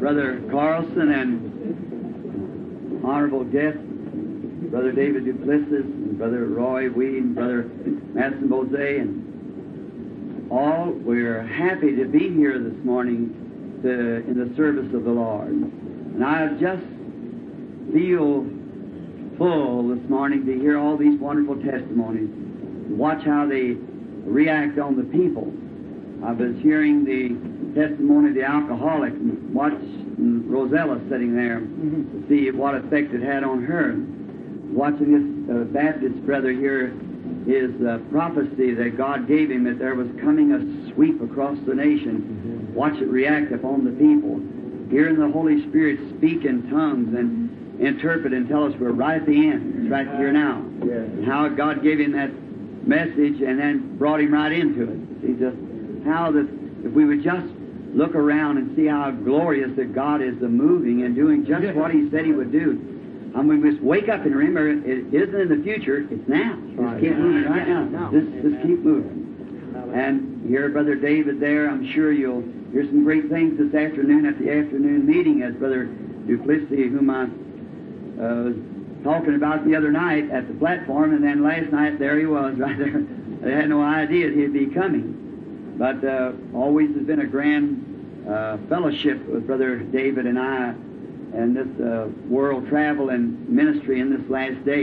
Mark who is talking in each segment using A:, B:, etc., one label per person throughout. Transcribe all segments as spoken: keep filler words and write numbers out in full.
A: Brother Carlson and honorable guest, Brother David Duplessis, and Brother Roy Weed, and Brother Madison Bose, and all, we're happy to be here this morning to, in the service of the Lord. And I just feel full this morning to hear all these wonderful testimonies. Watch how they react on the people. I was hearing the testimony of the alcoholic and watching Rosella sitting there mm-hmm. to see what effect it had on her. Watching this uh, Baptist brother here, his uh, prophecy that God gave him that there was coming a sweep across the nation. Mm-hmm. Watch it react upon the people. Hearing the Holy Spirit speak in tongues and interpret and tell us we're right at the end. It's right here now.
B: Yeah.
A: And how God gave him that message and then brought him right into it. See, just how that if we would just look around and see how glorious that God is the moving and doing just what He said He would do. I mean, we just wake up and remember it isn't in the future, it's now. Just keep moving right now. Just, just keep moving. And here, Brother David there, I'm sure you'll hear some great things this afternoon at the afternoon meeting as Brother Duplessis, whom I uh, was talking about the other night at the platform, and then last night there he was right there. They had no idea he'd be coming. But uh, always has been a grand uh, fellowship with Brother David and I and this uh, world travel and ministry in this last day.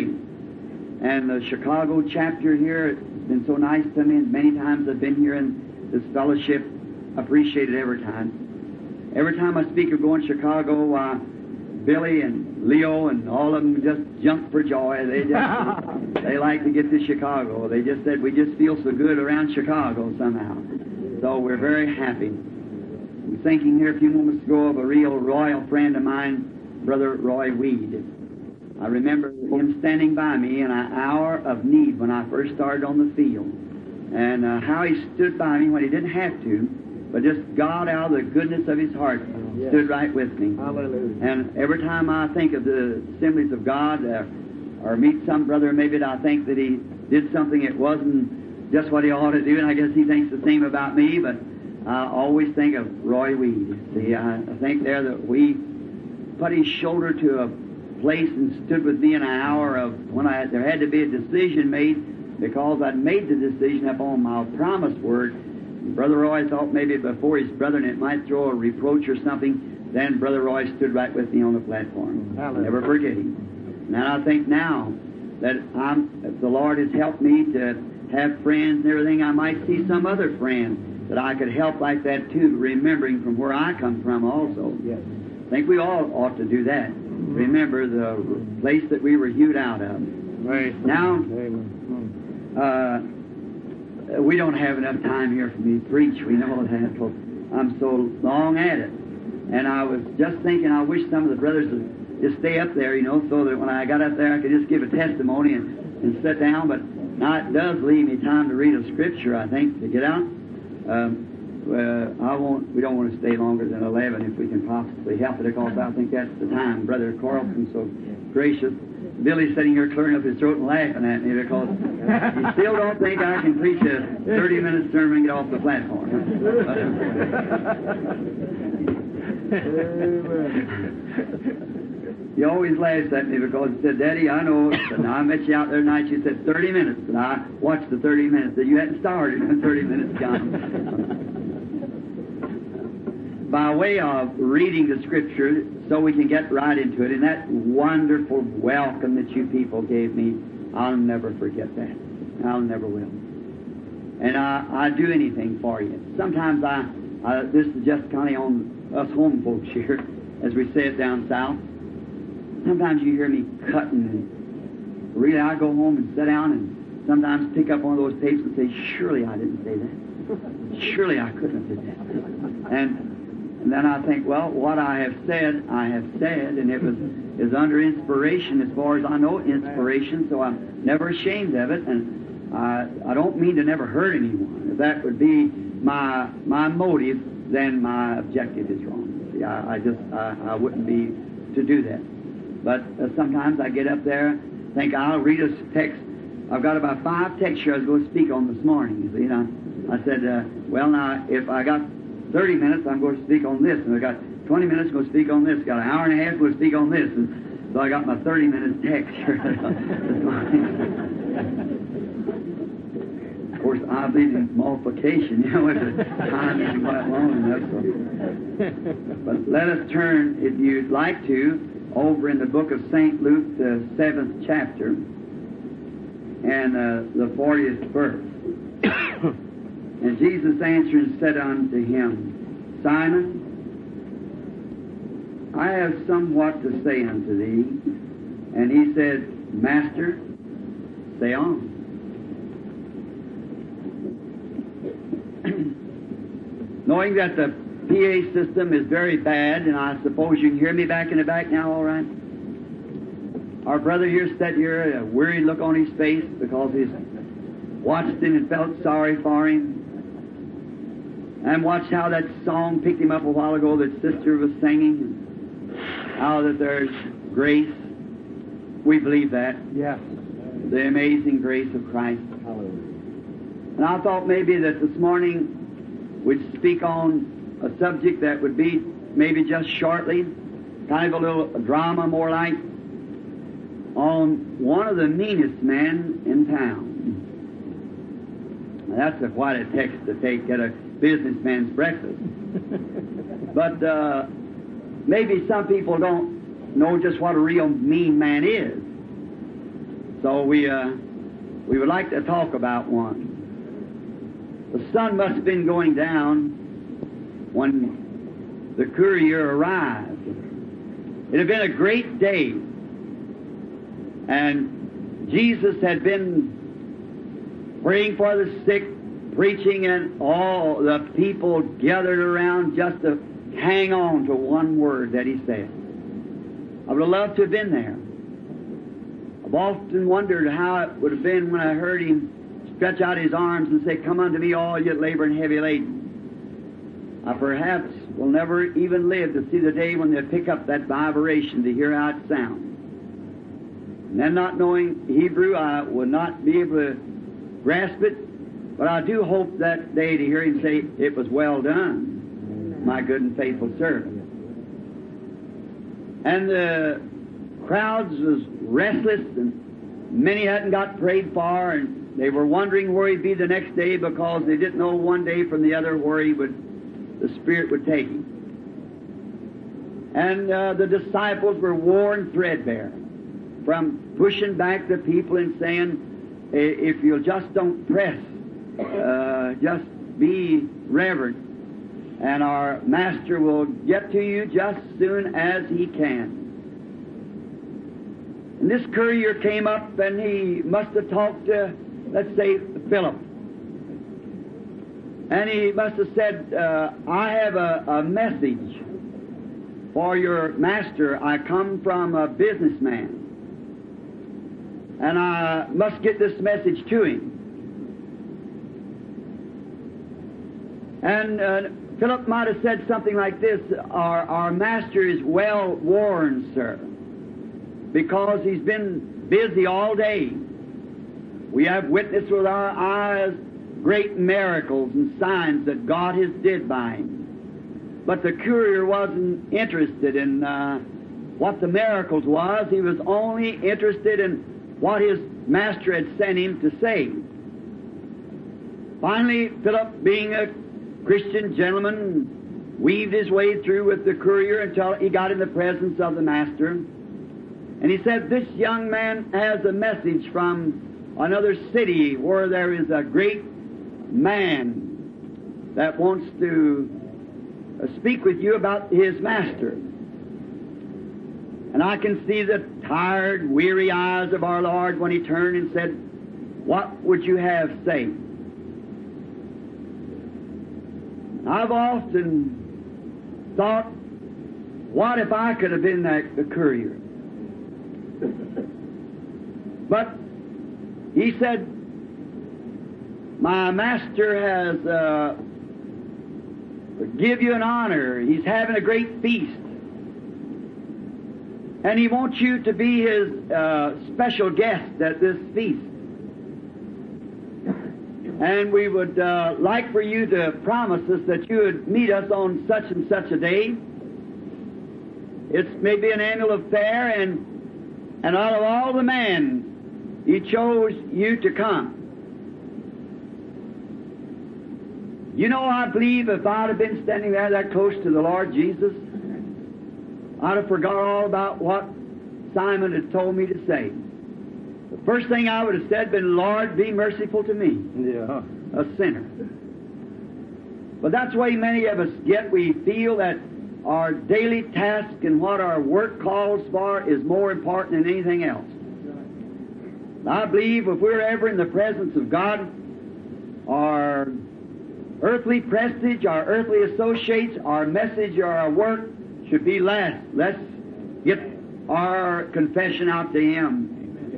A: And the Chicago chapter here, it's been so nice to me. Many times I've been here in this fellowship. I appreciate it every time. Every time I speak of going to Chicago, uh, Billy and Leo and all of them just jump for joy. They just they like to get to Chicago. They just said we just feel so good around Chicago somehow. So we're very happy. I'm thinking here a few moments ago of a real royal friend of mine, Brother Roy Weed. I remember him standing by me in an hour of need when I first started on the field, and uh, how he stood by me when he didn't have to, but just God out of the goodness of His heart yes. stood right with me.
B: Hallelujah.
A: And every time I think of the assemblies of God, uh, or meet some brother, maybe I think that he did something that wasn't just what he ought to do, and I guess he thinks the same about me, but I always think of Roy Weed. See, I, I think there that we put his shoulder to a place and stood with me in an hour of when I there had to be a decision made, because I'd made the decision upon my promised word. Brother Roy thought maybe before his brethren it might throw a reproach or something. Then Brother Roy stood right with me on the platform. I'll never forget him. And I think now that I'm, if the Lord has helped me to have friends and everything, I might see some other friend that I could help like that too, remembering from where I come from also.
B: Yes.
A: I think we all ought to do that. Remember the place that we were hewed out of.
B: Right.
A: Now, uh, we don't have enough time here for me to preach. We know that, because I'm so long at it. And I was just thinking, I wish some of the brothers would just stay up there, you know, so that when I got up there I could just give a testimony and, and sit down. But now it does leave me time to read a scripture, I think, to get out. Um, uh, I won't. We don't want to stay longer than eleven if we can possibly help it, because I think that's the time. Brother Carlson's so gracious. Billy's sitting here clearing up his throat and laughing at me because he still don't think I can preach a thirty-minute sermon and get off the platform. He always laughs at me because he said, "Daddy, I know, and I met you out there tonight, you said thirty minutes, and I watched the thirty minutes, that you hadn't started in thirty minutes, John." By way of reading the Scripture, so we can get right into it, and that wonderful welcome that you people gave me, I'll never forget that. I'll never will. And I, I'd do anything for you. Sometimes I, I this is just kind of on us home folks here, as we say it down south. Sometimes you hear me cutting, and really I go home and sit down and sometimes pick up one of those tapes and say, surely I didn't say that. Surely I couldn't have did that. And, and then I think, well, what I have said, I have said, and it was is under inspiration as far as I know inspiration, so I'm never ashamed of it, and I, I don't mean to never hurt anyone. If that would be my my motive, then my objective is wrong. See, I, I just, I, I wouldn't be to do that. But uh, sometimes I get up there, think I'll read a text. I've got about five texts here I was going to speak on this morning. You see, and I, I said, uh, well, now, if I got thirty minutes, I'm going to speak on this. And I got twenty minutes, I'm going to speak on this. Got an hour and a half, I'm going to speak on this. And so I got my thirty minute text here. Of course, I believe in multiplication, you know, the time isn't quite long enough. So. But let us turn, if you'd like to, over in the book of Saint Luke, the seventh chapter, and uh, the fortieth verse. And Jesus answering said unto him, Simon, I have somewhat to say unto thee. And he said, Master, say on. Knowing that the P A system is very bad, and I suppose you can hear me back in the back now all right? Our brother here sat here, a worried look on his face because he's watched him and felt sorry for him. And watched how that song picked him up a while ago that Sister was singing. How that there's grace. We believe that.
B: Yes.
A: The amazing grace of Christ.
B: Hallelujah.
A: And I thought maybe that this morning we'd speak on a subject that would be maybe just shortly, kind of a little drama more like, on one of the meanest men in town. Now, that's a, quite a text to take at a businessman's breakfast. But uh, maybe some people don't know just what a real mean man is. So we uh, we would like to talk about one. The sun must have been going down when the courier arrived. It had been a great day, and Jesus had been praying for the sick, preaching, and all the people gathered around just to hang on to one word that he said. I would have loved to have been there. I've often wondered how it would have been when I heard him stretch out his arms and say, Come unto me, all ye labor and heavy laden. I perhaps will never even live to see the day when they pick up that vibration to hear how it sounds. And then not knowing Hebrew, I would not be able to grasp it, but I do hope that day to hear him say, It was well done, my good and faithful servant. And the crowds was restless, and many hadn't got prayed for, and they were wondering where he'd be the next day because they didn't know one day from the other where he would, the Spirit would take him. And uh, the disciples were worn threadbare from pushing back the people and saying, if you'll just don't press, uh, just be reverent, and our Master will get to you just as soon as he can. And this courier came up, and he must have talked to, let's say, Philip. And he must have said, uh, I have a, a message for your master. I come from a businessman, and I must get this message to him. And uh, Philip might have said something like this, our, our master is well worn, sir, because he's been busy all day. We have witnessed with our eyes great miracles and signs that God has did by him. But the courier wasn't interested in uh, what the miracles was. He was only interested in what his master had sent him to say. Finally, Philip, being a Christian gentleman, weaved his way through with the courier until he got in the presence of the master. And he said, this young man has a message from another city where there is a great man that wants to uh, speak with you about his master. And I can see the tired, weary eyes of our Lord when he turned and said, what would you have say? I've often thought, what if I could have been that the courier? But he said, my master has uh, give you an honor. He's having a great feast. And he wants you to be his uh, special guest at this feast. And we would uh, like for you to promise us that you would meet us on such and such a day. It's maybe an annual affair, and, and out of all the men, He chose you to come. You know, I believe if I'd have been standing there that close to the Lord Jesus, I'd have forgot all about what Simon had told me to say. The first thing I would have said been, Lord, be merciful to me,
B: Yeah.
A: a sinner. But that's the way many of us get. We feel that our daily task and what our work calls for is more important than anything else. I believe if we're ever in the presence of God, our earthly prestige, our earthly associates, our message or our work should be last. Let's get our confession out to Him.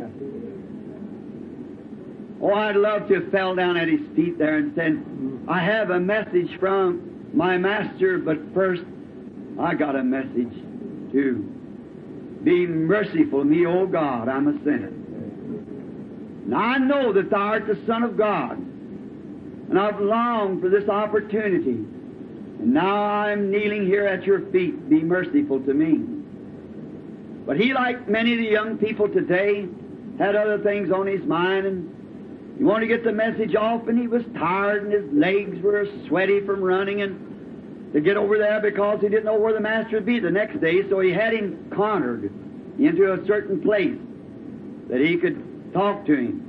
A: Oh, I'd love to have fell down at His feet there and said, I have a message from my Master, but first I got a message too. Be merciful to me, O God, I'm a sinner. Now I know that Thou art the Son of God, and I've longed for this opportunity. And now I'm kneeling here at Your feet. Be merciful to me. But he, like many of the young people today, had other things on his mind, and he wanted to get the message off, and he was tired, and his legs were sweaty from running, and to get over there because he didn't know where the Master would be the next day, so he had him cornered into a certain place that he could talk to him.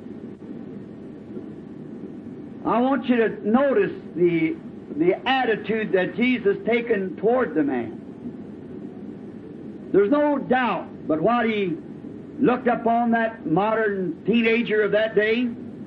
A: I want you to notice the the attitude that Jesus taken toward the man. There's no doubt but what he looked upon that modern teenager of that day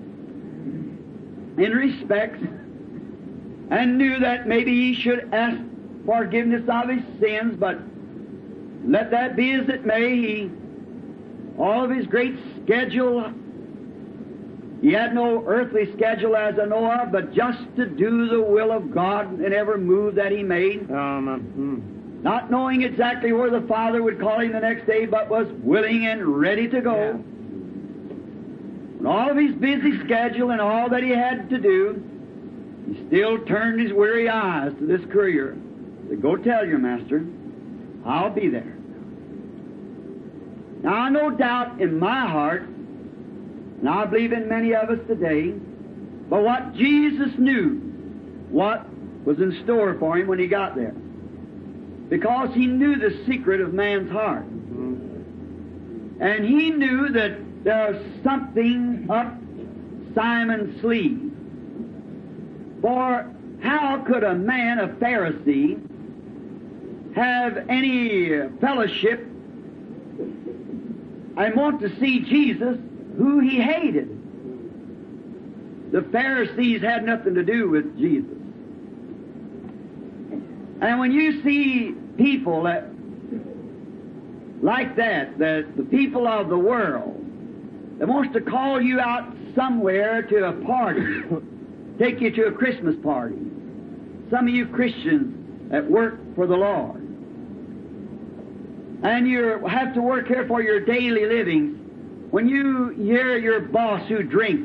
A: in respects, and knew that maybe he should ask forgiveness of his sins, but let that be as it may, he, all of his great schedule, he had no earthly schedule as I know of, but just to do the will of God in every move that he made.
B: Um,
A: mm. Not knowing exactly where the Father would call him the next day, but was willing and ready to go.
B: Yeah.
A: And all of his busy schedule and all that he had to do, he still turned his weary eyes to this courier. He said, go tell your Master, I'll be there. Now, no doubt in my heart, and I believe in many of us today, but what Jesus knew, what was in store for him when he got there. Because he knew the secret of man's heart.
B: mm-hmm.
A: And he knew that there was something up Simon's sleeve. For how could a man, a Pharisee, have any fellowship and want to see Jesus, who he hated? The Pharisees had nothing to do with Jesus. And when you see people that, like that, that the people of the world, that wants to call you out somewhere to a party, take you to a Christmas party. Some of you Christians that work for the Lord, and you have to work here for your daily living. When you hear your boss who drinks,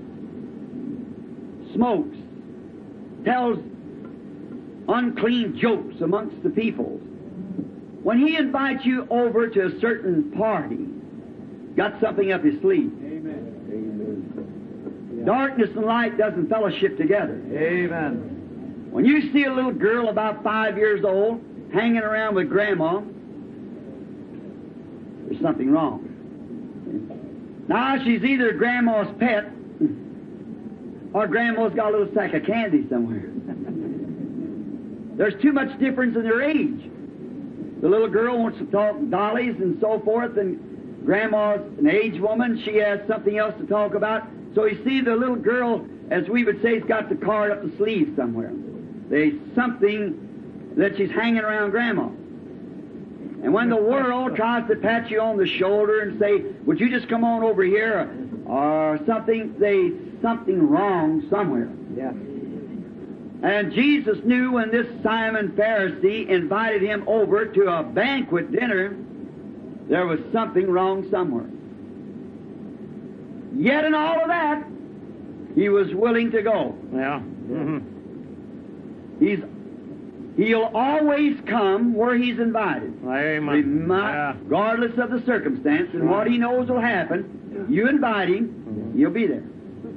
A: smokes, tells unclean jokes amongst the people, when he invites you over to a certain party, got something up his sleeve.
B: Amen. Amen.
A: Darkness and light doesn't fellowship together.
B: Amen.
A: When you see a little girl about five years old hanging around with Grandma, there's something wrong. Now, she's either Grandma's pet or Grandma's got a little sack of candy somewhere. There's too much difference in their age. The little girl wants to talk dollies and so forth, and Grandma's an aged woman. She has something else to talk about. So you see, the little girl, as we would say, has got the card up the sleeve somewhere. There's something that she's hanging around Grandma. And when the world tries to pat you on the shoulder and say, would you just come on over here, or something, there's something wrong somewhere.
B: Yeah.
A: And Jesus knew when this Simon Pharisee invited him over to a banquet dinner, there was something wrong somewhere. Yet in all of that, he was willing to go.
B: Yeah. Mm-hmm.
A: He's, he'll always come where he's invited.
B: Amen.
A: Remi-
B: Yeah.
A: Regardless of the circumstance and what he knows will happen, you invite him, he'll be there.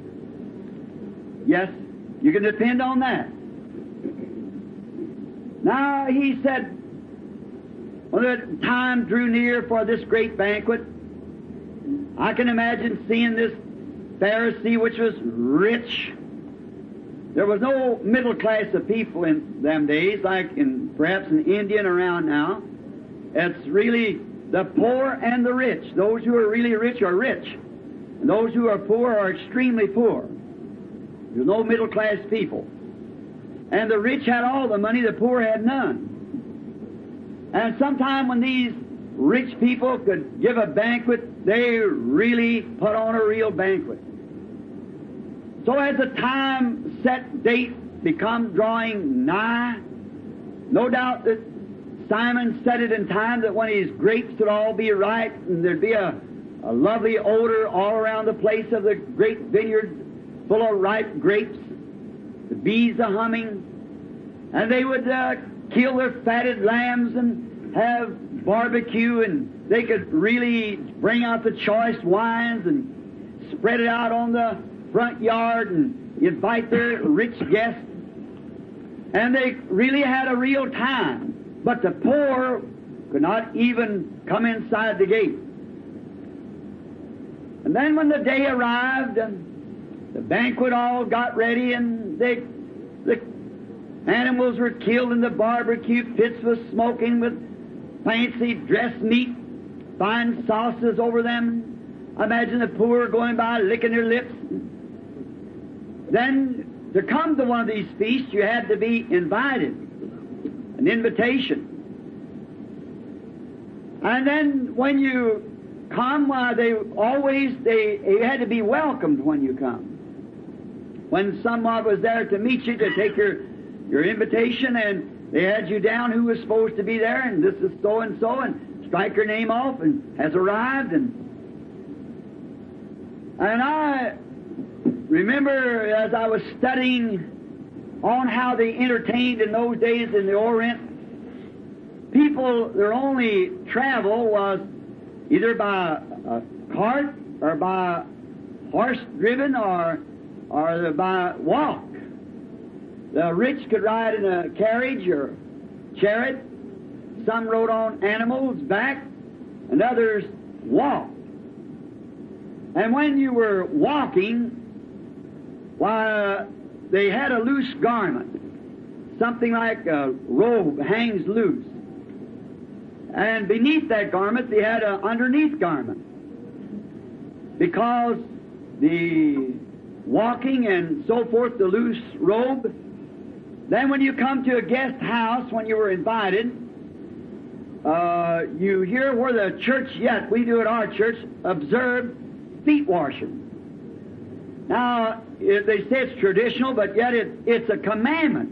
A: Yes, you can depend on that. Now, he said, when the time drew near for this great banquet, I can imagine seeing this Pharisee, which was rich. There was no middle class of people in them days, like in perhaps in India and around now. It's really the poor and the rich. Those who are really rich are rich, and those who are poor are extremely poor. There's no middle class people. And the rich had all the money, the poor had none. And sometime when these rich people could give a banquet, they really put on a real banquet. So as the time set date become drawing nigh, no doubt that Simon set it in time that when his grapes would all be ripe and there'd be a, a lovely odor all around the place of the great vineyard full of ripe grapes, the bees a humming, and they would uh, kill their fatted lambs and have barbecue, and they could really bring out the choice wines and spread it out on the front yard and invite their rich guests. And they really had a real time. But the poor could not even come inside the gate. And then when the day arrived, and the banquet all got ready, and they, the animals were killed, and the barbecue pits was smoking with fancy dressed meat, fine sauces over them. I imagine the poor going by licking their lips. Then, to come to one of these feasts, you had to be invited, an invitation. And then when you come, uh, they always, they, you had to be welcomed when you come. When someone was there to meet you, to take your, your invitation, and they had you down who was supposed to be there, and this is so-and-so, and strike your name off, and has arrived, and and I remember as I was studying on how they entertained in those days in the Orient, people, their only travel was either by a cart or by horse-driven or, or by walk. The rich could ride in a carriage or chariot. Some rode on animals' back, and others walked. And when you were walking, why, they had a loose garment, something like a robe hangs loose. And beneath that garment, they had an underneath garment. Because the walking and so forth, the loose robe, then when you come to a guest house, when you were invited, uh, you hear where the church yet, we do at our church, observe feet washing. Now, it, they say it's traditional, but yet it, it's a commandment.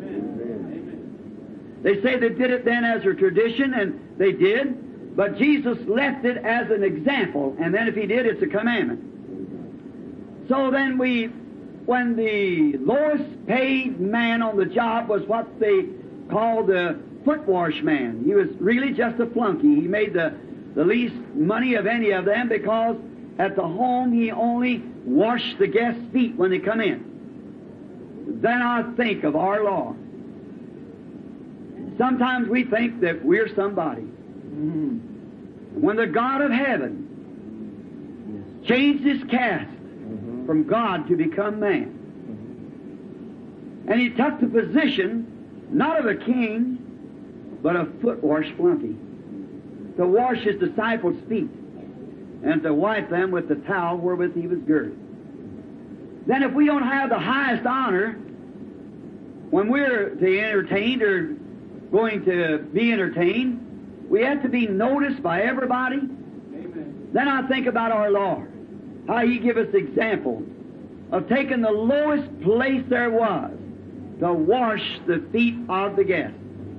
A: Amen. They say they did it then as a tradition, and they did, but Jesus left it as an example, and then if He did, it's a commandment. So then we, when the lowest paid man on the job was what they called the foot wash man. He was really just a flunky. He made the, the least money of any of them because at the home he only washed the guests' feet when they come in. Then I think of our Lord. Sometimes we think that we're somebody. Mm-hmm. When the God of heaven changed His caste mm-hmm. from God to become man, mm-hmm. and He took the position not of a king, but a foot wash flunky, to wash His disciples' feet and to wipe them with the towel wherewith He was girded. Then if we don't have the highest honor when we're to be entertained or going to be entertained, we have to be noticed by everybody. Amen. Then I think about our Lord, how He gave us example of taking the lowest place there was to wash the feet of the guests.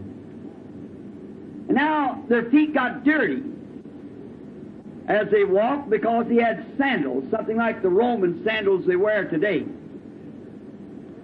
A: And now their feet got dirty as they walked because He had sandals, something like the Roman sandals they wear today.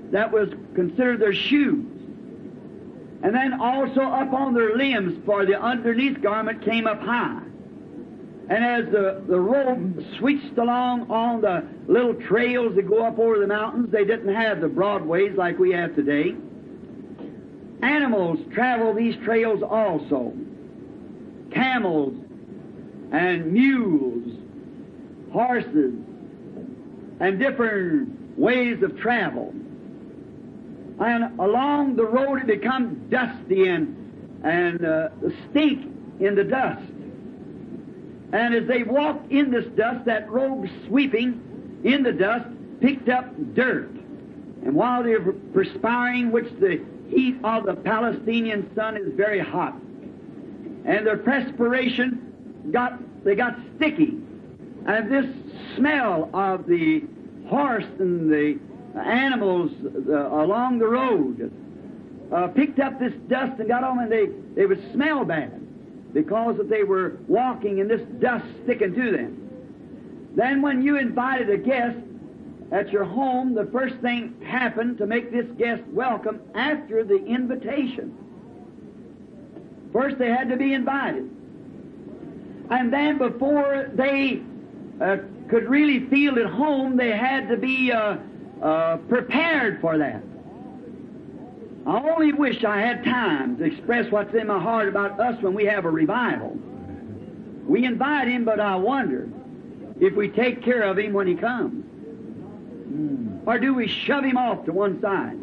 A: that was considered their shoes. And then also up on their limbs, for the underneath garment came up high. And as the, the robe switched along on the little trails that go up over the mountains, they didn't have the broad ways like we have today. Animals travel these trails also. Camels and mules, horses, and different ways of travel. And along the road it becomes dusty and, and uh, stink in the dust. And as they walked in this dust, that robe sweeping in the dust picked up dirt. And while they were perspiring, which the heat of the Palestinian sun is very hot, and their perspiration got, they got sticky. And this smell of the horse and the animals uh, along the road uh, picked up this dust and got on, and they, they would smell bad because they were walking in this dust sticking to them. Then when you invited a guest at your home, the first thing happened to make this guest welcome after the invitation. First they had to be invited. And then before they uh, could really feel at home, they had to be uh, uh, prepared for that. I only wish I had time to express what's in my heart about us when we have a revival. We invite Him, but I wonder if we take care of Him when He comes. Mm. Or do we shove Him off to one side?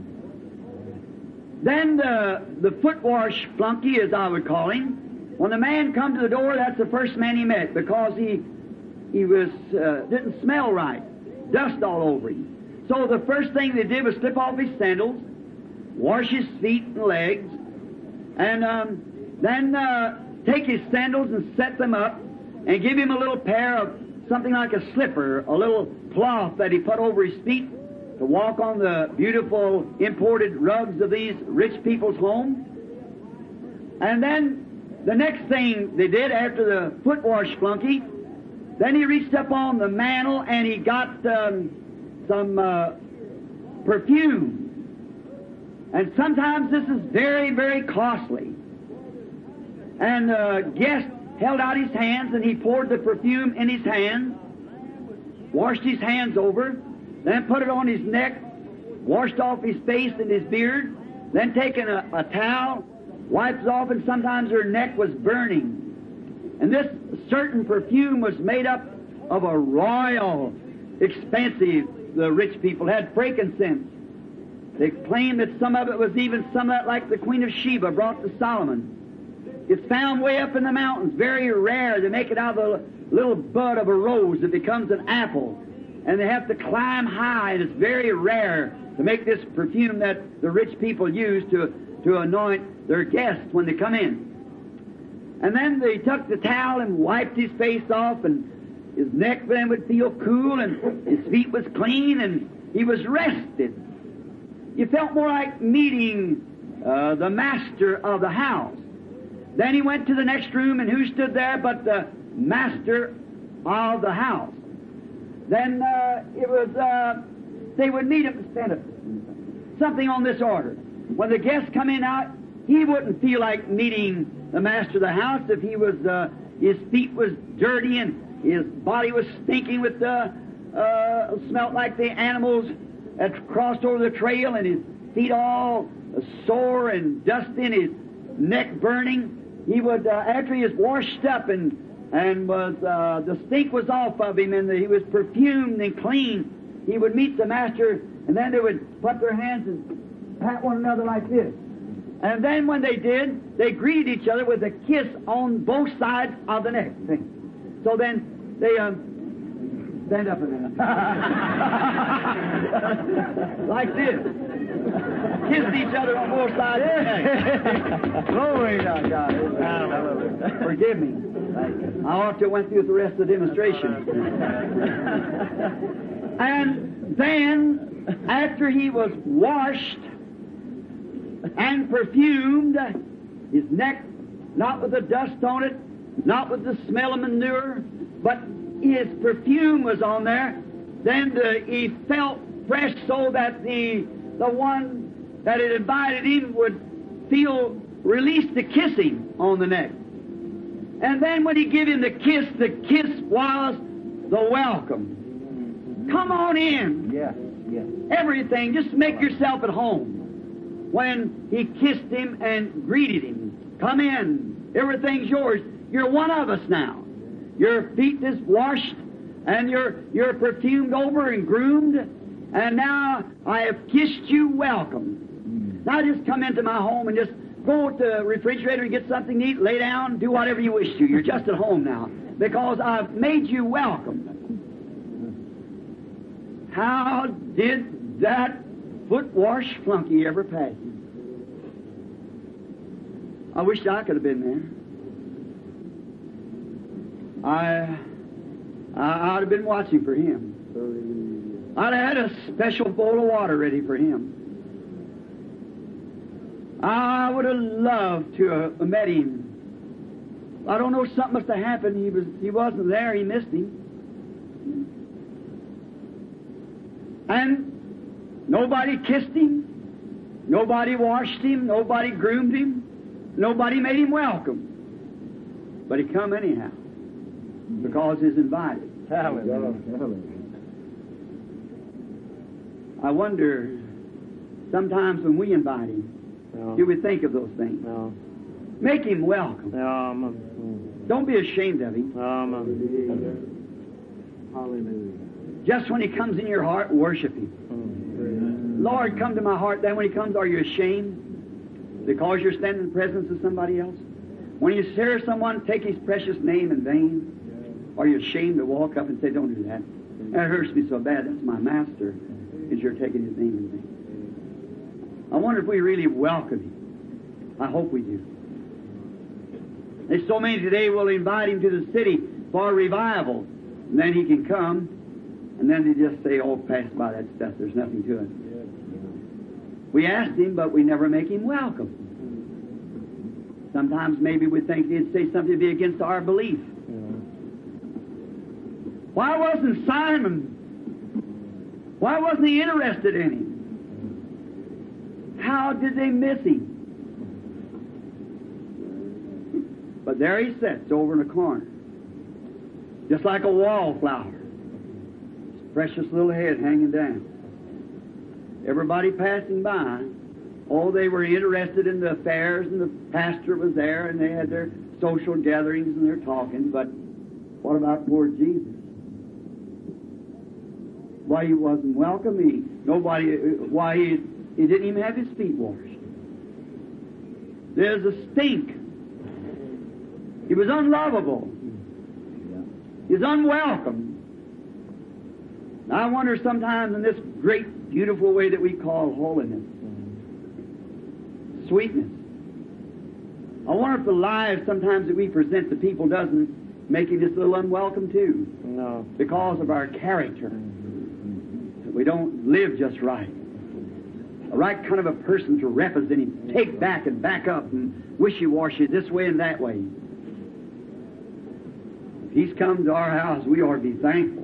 A: Then the, the foot wash flunky, as I would call him, when the man come to the door, that's the first man he met, because he he was uh, didn't smell right, dust all over him. So the first thing they did was slip off his sandals, wash his feet and legs, and um, then uh, take his sandals and set them up, and give him a little pair of something like a slipper, a little cloth that he put over his feet to walk on the beautiful imported rugs of these rich people's homes. And then the next thing they did after the foot wash flunky, then he reached up on the mantle and he got um, some uh, perfume. And sometimes this is very, very costly. And the guest held out his hands and he poured the perfume in his hands, washed his hands over, then put it on his neck, washed off his face and his beard, then taken a, a towel, wiped it off, and sometimes her neck was burning. And this certain perfume was made up of a royal, expensive, the rich people had frankincense. They claimed that some of it was even some of that like the Queen of Sheba brought to Solomon. It's found way up in the mountains, very rare. They make it out of the little bud of a rose that becomes an apple. And they have to climb high, and it's very rare to make this perfume that the rich people use to, to anoint their guests when they come in. And then they took the towel and wiped his face off, and his neck then would feel cool, and his feet was clean, and he was rested. You felt more like meeting uh, the master of the house. Then he went to the next room, and who stood there but the master of the house? Then uh, it was, uh, they would meet him and spend it. Something on this order. When the guests come in out, he wouldn't feel like meeting the master of the house if he was, uh, his feet was dirty and his body was stinking with the, uh, smelt like the animals that crossed over the trail, and his feet all sore and dusty and his neck burning. He would, uh, after he was washed up and and was uh, the stink was off of him, and the, he was perfumed and clean, he would meet the master, and then they would put their hands and pat one another like this. And then when they did, they greeted each other with a kiss on both sides of the neck. So then they um, stand up a minute. Like this. Kissed each other on both sides of the neck. Glory to God. Forgive me. I ought to have went through the rest of the demonstration. And then, after he was washed and perfumed, his neck, not with the dust on it, not with the smell of manure, but his perfume was on there, then the, he felt fresh so that the, the one that had invited him would feel released to kiss him on the neck. And then when he gave him the kiss, the kiss was the welcome. Come on in.
B: Yes, yes.
A: Everything, just make yourself at home. When he kissed him and greeted him, come in. Everything's yours. You're one of us now. Your feet is washed, and you're, you're perfumed over and groomed, and now I have kissed you welcome. Now just come into my home and just go to the refrigerator and get something to eat, lay down, do whatever you wish to. You're just at home now, because I've made you welcome. How did that foot wash flunky ever pass you? I wish I could have been there. I, I, I'd have been watching for him. I'd have had a special bowl of water ready for him. I would have loved to have met him. I don't know, something must have happened. He was, he wasn't there. He missed him. And nobody kissed him. Nobody washed him. Nobody groomed him. Nobody made him welcome. But he come anyhow, because he's invited.
B: Hallelujah.
A: I wonder, sometimes when we invite him,
B: No.
A: do we think of those things?
B: No.
A: Make him welcome.
B: Um,
A: Don't be ashamed of him.
B: um, Hallelujah.
A: Just when he comes in your heart, worship him. Lord, come to my heart. Then when he comes, are you ashamed because you're standing in the presence of somebody else? When you hear someone take his precious name in vain, are you ashamed to walk up and say, don't do that? That hurts me so bad. That's my master, is you're taking his name in vain. I wonder if we really welcome him. I hope we do. There's so many today will invite him to the city for a revival. And then he can come, and then they just say, oh, pass by that stuff. There's nothing to it. We asked him, but we never make him welcome. Sometimes maybe we think he'd say something to be against our belief. Why wasn't Simon, why wasn't he interested in him? How did they miss him? But there he sits over in a corner, just like a wallflower. His precious little head hanging down. Everybody passing by, oh, they were interested in the affairs, and the pastor was there, and they had their social gatherings and their talking. But what about poor Jesus? Why he wasn't welcome? He nobody. Why he. He didn't even have his feet washed. There's a stink. He was unlovable. He was unwelcome. I wonder sometimes in this great, beautiful way that we call holiness, sweetness, I wonder if the lives sometimes that we present to people doesn't make it just a little unwelcome too.
B: No.
A: Because of our character. We don't live just right. A right kind of a person to represent him, take back and back up and wishy-washy this way and that way. If he's come to our house, we ought to be thankful.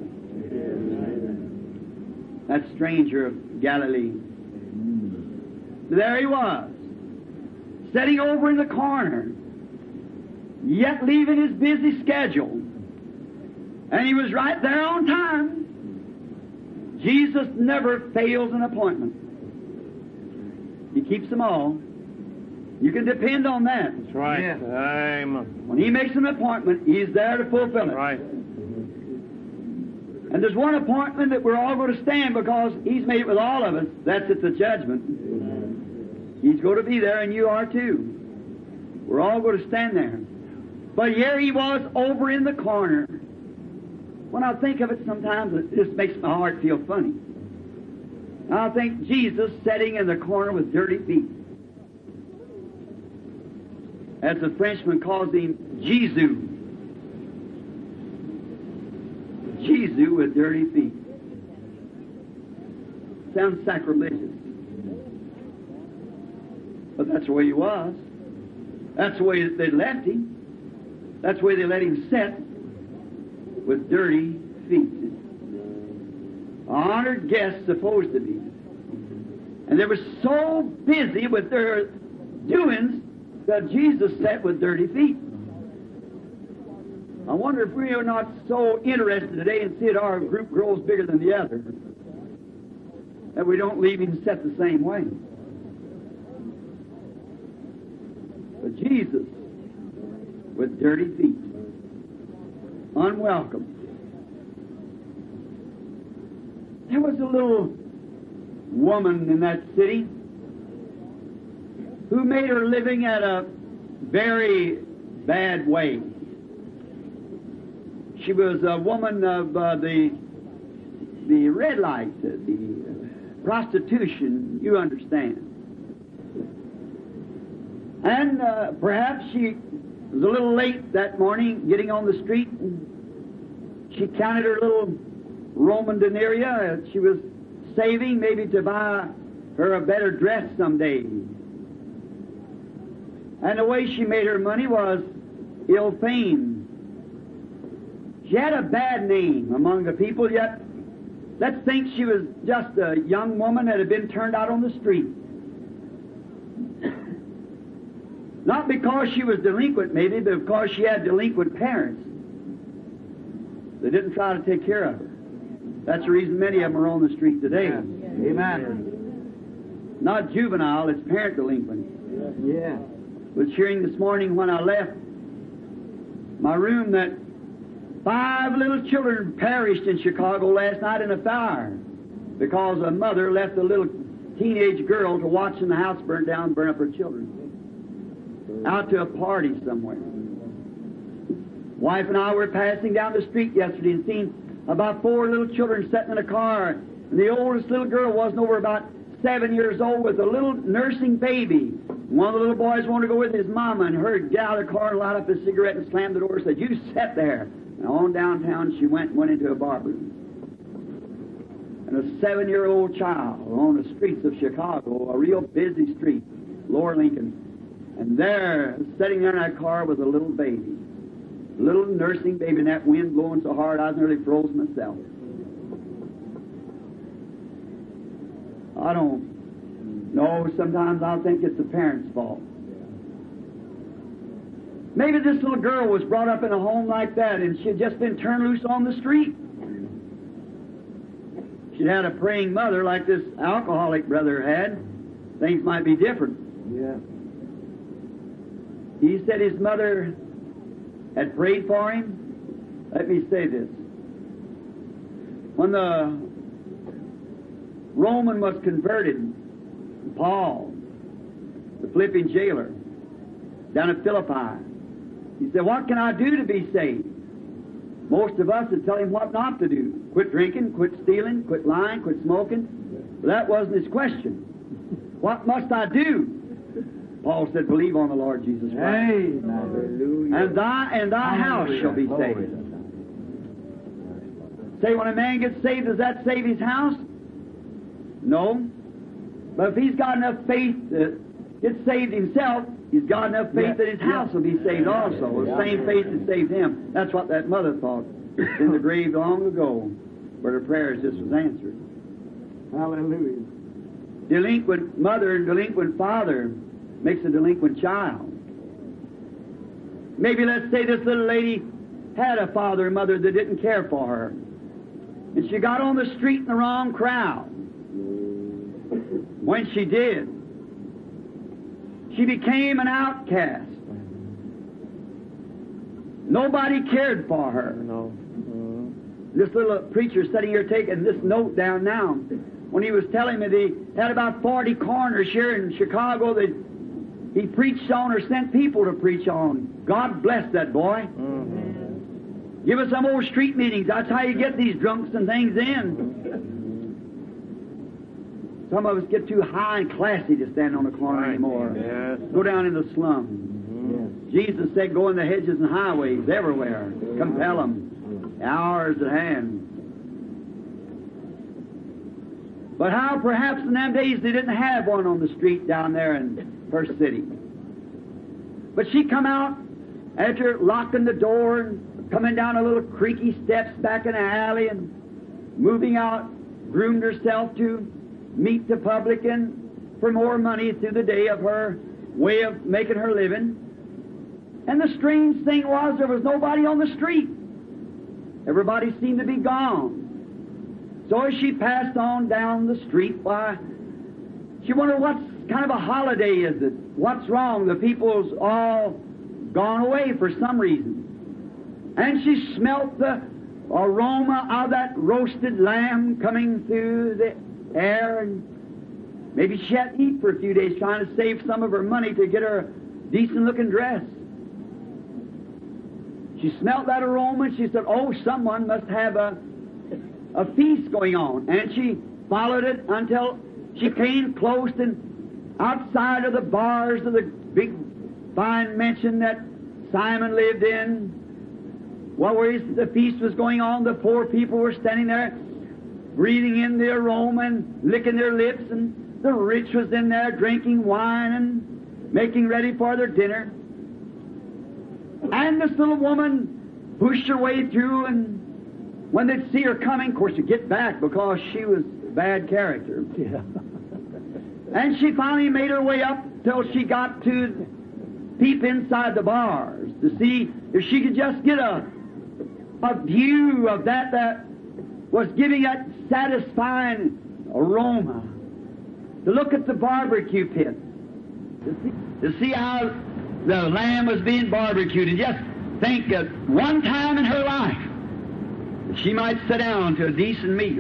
A: That stranger of Galilee. There he was, sitting over in the corner, yet leaving his busy schedule. And he was right there on time. Jesus never fails an appointment. He keeps them all. You can depend on that.
B: That's right.
A: Yes.
B: Amen.
A: When he makes an appointment, he's there to fulfill it.
B: Right.
A: And there's one appointment that we're all going to stand because he's made it with all of us. That's at the judgment. He's going to be there, and you are too. We're all going to stand there. But here he was over in the corner. When I think of it sometimes, it just makes my heart feel funny. I think Jesus sitting in the corner with dirty feet. As the Frenchman calls him, Jesus. Jesus with dirty feet. Sounds sacrilegious. But that's the way he was. That's the way they left him. That's the way they let him sit with dirty feet. honored guests supposed to be. And they were so busy with their doings that Jesus sat with dirty feet. I wonder if we are not so interested today in seeing our group grows bigger than the other, that we don't leave him set the same way. But Jesus with dirty feet, unwelcome. There was a little woman in that city who made her living at a very bad way. She was a woman of uh, the the red light, uh, the prostitution, you understand. And uh, perhaps she was a little late that morning getting on the street, and she counted her little Roman denarii she was saving maybe to buy her a better dress someday. And the way she made her money was ill-famed. She had a bad name among the people, yet let's think she was just a young woman that had been turned out on the street. Not because she was delinquent, maybe, but because she had delinquent parents. They didn't try to take care of her. That's the reason many of them are on the street today.
B: Yeah.
A: Amen. Not juvenile, it's parent delinquent.
B: Yeah.
A: Was hearing this morning when I left my room that five little children perished in Chicago last night in a fire because a mother left a little teenage girl to watch in the house burn down and burn up her children. Out to a party somewhere. Wife and I were passing down the street yesterday and seen about four little children sitting in a car, and the oldest little girl wasn't over about seven years old with a little nursing baby. One of the little boys wanted to go with his mama and heard get out of the car and light up his cigarette and slammed the door and said, "You sit there." And on downtown she went and went into a bar room. And a seven-year-old child on the streets of Chicago, a real busy street, Lower Lincoln, and there, sitting there in that car with a little baby. A little nursing baby, and that wind blowing so hard I was nearly froze myself. I don't know. Sometimes I'll think it's the parents' fault. Maybe this little girl was brought up in a home like that, and she had just been turned loose on the street. She had a praying mother like this alcoholic brother had. Things might be different.
B: Yeah.
A: He said his mother had prayed for him. Let me say this. When the Roman was converted, Paul, the Philippian jailer, down at Philippi, he said, "What can I do to be saved?" Most of us would tell him what not to do. Quit drinking, quit stealing, quit lying, quit smoking. But that wasn't his question. What must I do? Paul said, "Believe on the Lord Jesus Christ.
B: Hallelujah.
A: And thy and thy house shall be saved." Say, when a man gets saved, does that save his house? No. But if he's got enough faith to get saved himself, he's got enough faith
B: Yeah.
A: that his house will be saved
B: Yeah.
A: also. The
B: Yeah.
A: same faith that saved him. That's what that mother thought in the grave long ago, where her prayers just was answered.
B: Hallelujah.
A: Delinquent mother and delinquent father makes a delinquent child. Maybe let's say this little lady had a father and mother that didn't care for her, and she got on the street in the wrong crowd. When she did, she became an outcast. Nobody cared for her.
B: No. Uh,
A: This little preacher sitting here taking this note down now, when he was telling me they had about forty corners here in Chicago that he preached on or sent people to preach on. God bless that boy.
B: mm-hmm.
A: Give us some old street meetings. That's how you get these drunks and things in. Some of us get too high and classy to stand on the corner
B: Right.
A: anymore.
B: Yes.
A: Go down in the slum.
B: Mm-hmm.
A: Jesus said, "Go in the hedges and highways everywhere. Compel them. The hour is at hand." But how perhaps in them days they didn't have one on the street down there in First City. But she come out after locking the door and coming down a little creaky steps back in the alley and moving out groomed herself to meet the publican for more money through the day of her way of making her living. And the strange thing was there was nobody on the street. Everybody seemed to be gone. So as she passed on down the street, why, she wondered what kind of a holiday is it? What's wrong? The people's all gone away for some reason. And she smelt the aroma of that roasted lamb coming through the air, and maybe she hadn't eaten for a few days trying to save some of her money to get her a decent-looking dress. She smelt that aroma and she said, oh, someone must have a, a feast going on. And she followed it until she came close and outside of the bars of the big fine mansion that Simon lived in, well, where the feast was going on, the poor people were standing there breathing in the aroma and licking their lips, and the rich was in there drinking wine and making ready for their dinner. And this little woman pushed her way through, and when they'd see her coming, of course, she'd get back because she was bad character.
B: Yeah.
A: And she finally made her way up till she got to peep inside the bars to see if she could just get a, a view of that that was giving that satisfying aroma. To look at the barbecue pit, to see, to see how the lamb was being barbecued, and just think of one time in her life that she might sit down to a decent meal.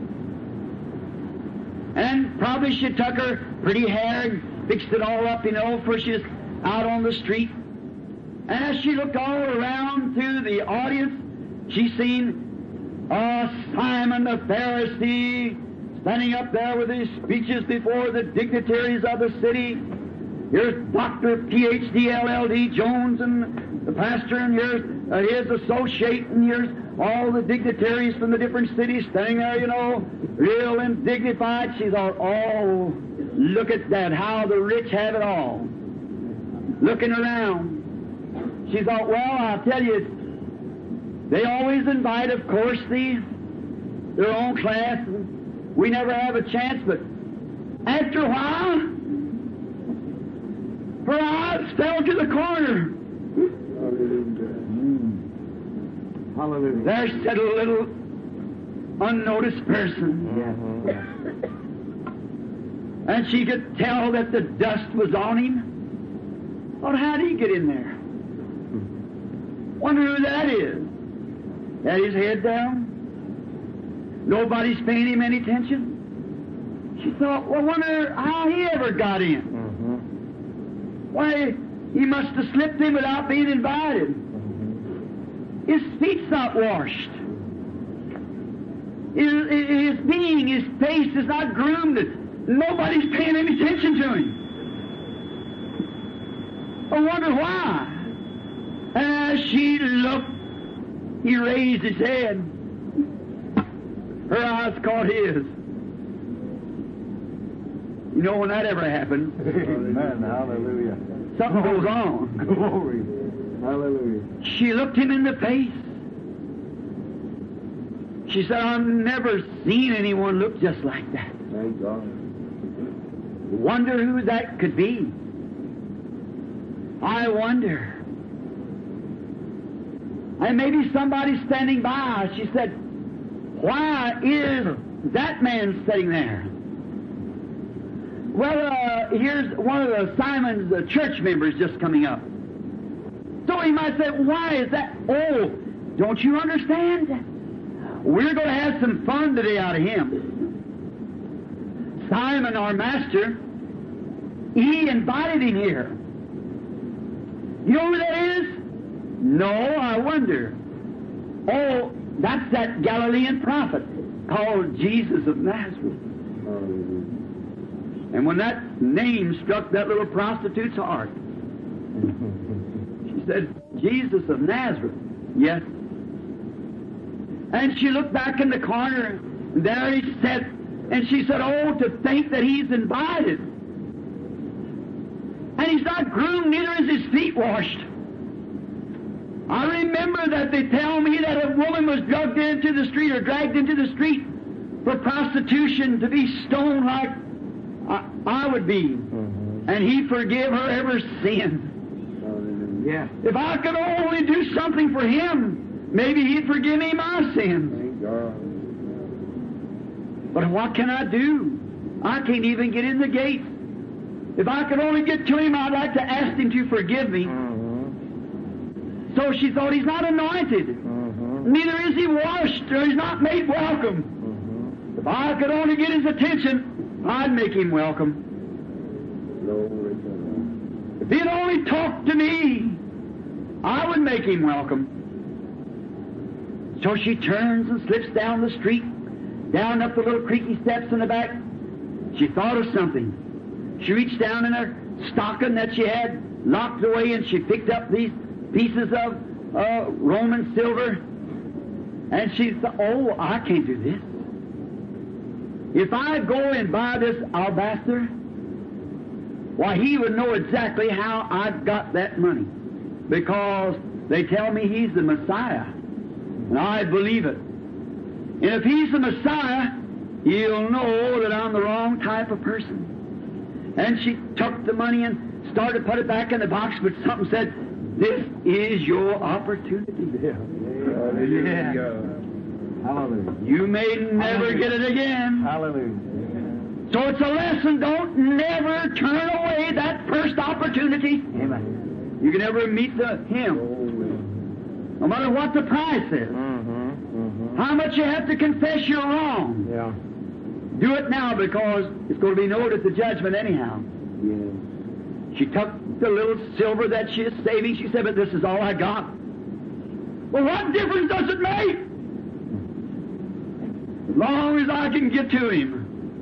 A: And probably she took her pretty hair and fixed it all up, you know, for she's out on the street. And as she looked all around to the audience, she seen uh, Simon the Pharisee standing up there with his speeches before the dignitaries of the city. Here's Doctor P H D L L D Jones and the pastor, and here's uh, his associate, and here's all the dignitaries from the different cities standing there, you know, real and dignified. She thought, oh, look at that, how the rich have it all. Looking around, she thought, well, I'll tell you, they always invite, of course, the their own class, and we never have a chance, but after a while, her eyes fell to the corner.
B: Hallelujah.
A: There sat a little unnoticed person.
B: Yeah.
A: And she could tell that the dust was on him. Well, how did he get in there? Wonder who that is. Had his head down. Nobody's paying him any attention. She thought, well, wonder how he ever got in.
B: Mm-hmm.
A: Why, he must have slipped in without being invited.
B: Mm-hmm.
A: His feet's not washed. His, his being, his face is not groomed. Nobody's paying any attention to him. I wonder why. As she looked, he raised his head. Her eyes caught his. You know, when that ever happens,
B: Amen. Hallelujah.
A: something goes on.
B: Glory. Hallelujah.
A: She looked him in the face. She said, I've never seen anyone look just like that.
B: Thank God.
A: Wonder who that could be. I wonder. And maybe somebody standing by. She said, why is that man sitting there? Well, uh, here's one of the Simon's uh, church members just coming up. So he might say, why is that? Oh, don't you understand? We're going to have some fun today out of him. Simon, our master, he invited him here. You know who that is? No, I wonder. Oh, that's that Galilean prophet called Jesus of Nazareth. And when that name struck that little prostitute's heart, she said, Jesus of Nazareth. Yes. And she looked back in the corner, and there he sat, and she said, oh, to think that he's invited. And he's not groomed, neither is his feet washed. I remember that they tell me that a woman was drugged into the street or dragged into the street for prostitution to be stoned like I, I would be.
B: Mm-hmm.
A: And He forgive her every sin.
B: Yeah.
A: If I could only do something for Him, maybe He'd forgive me my sins.
B: Thank God.
A: But what can I do? I can't even get in the gate. If I could only get to Him, I'd like to ask Him to forgive me.
B: Mm-hmm.
A: So she thought, He's not anointed.
B: Mm-hmm.
A: Neither is He washed, or He's not made welcome.
B: Mm-hmm.
A: If I could only get His attention, I'd make Him welcome.
B: Glory to
A: If He'd only talk to me, I would make Him welcome. So she turns and slips down the street, down up the little creaky steps in the back. She thought of something. She reached down in her stocking that she had locked away, and she picked up these pieces of uh, Roman silver. And she thought, oh, I can't do this. If I go and buy this alabaster, why, He would know exactly how I got that money. Because they tell me He's the Messiah. And I believe it. And if He's the Messiah, He'll know that I'm the wrong type of person. And she took the money and started to put it back in the box, but something said, this is your opportunity.
B: Yeah. Hallelujah. Hallelujah.
A: You may never
B: Hallelujah.
A: get it again.
B: Hallelujah.
A: So it's a lesson. Don't never turn away that first opportunity.
B: Amen.
A: You can never meet the Him, no matter what the price is.
B: Mm-hmm. Mm-hmm.
A: How much you have to confess you're wrong.
B: Yeah.
A: Do it now, because it's going to be known at the judgment anyhow.
B: Yeah.
A: She took the little silver that she is saving. She said, but this is all I got. Well, what difference does it make? As long as I can get to Him.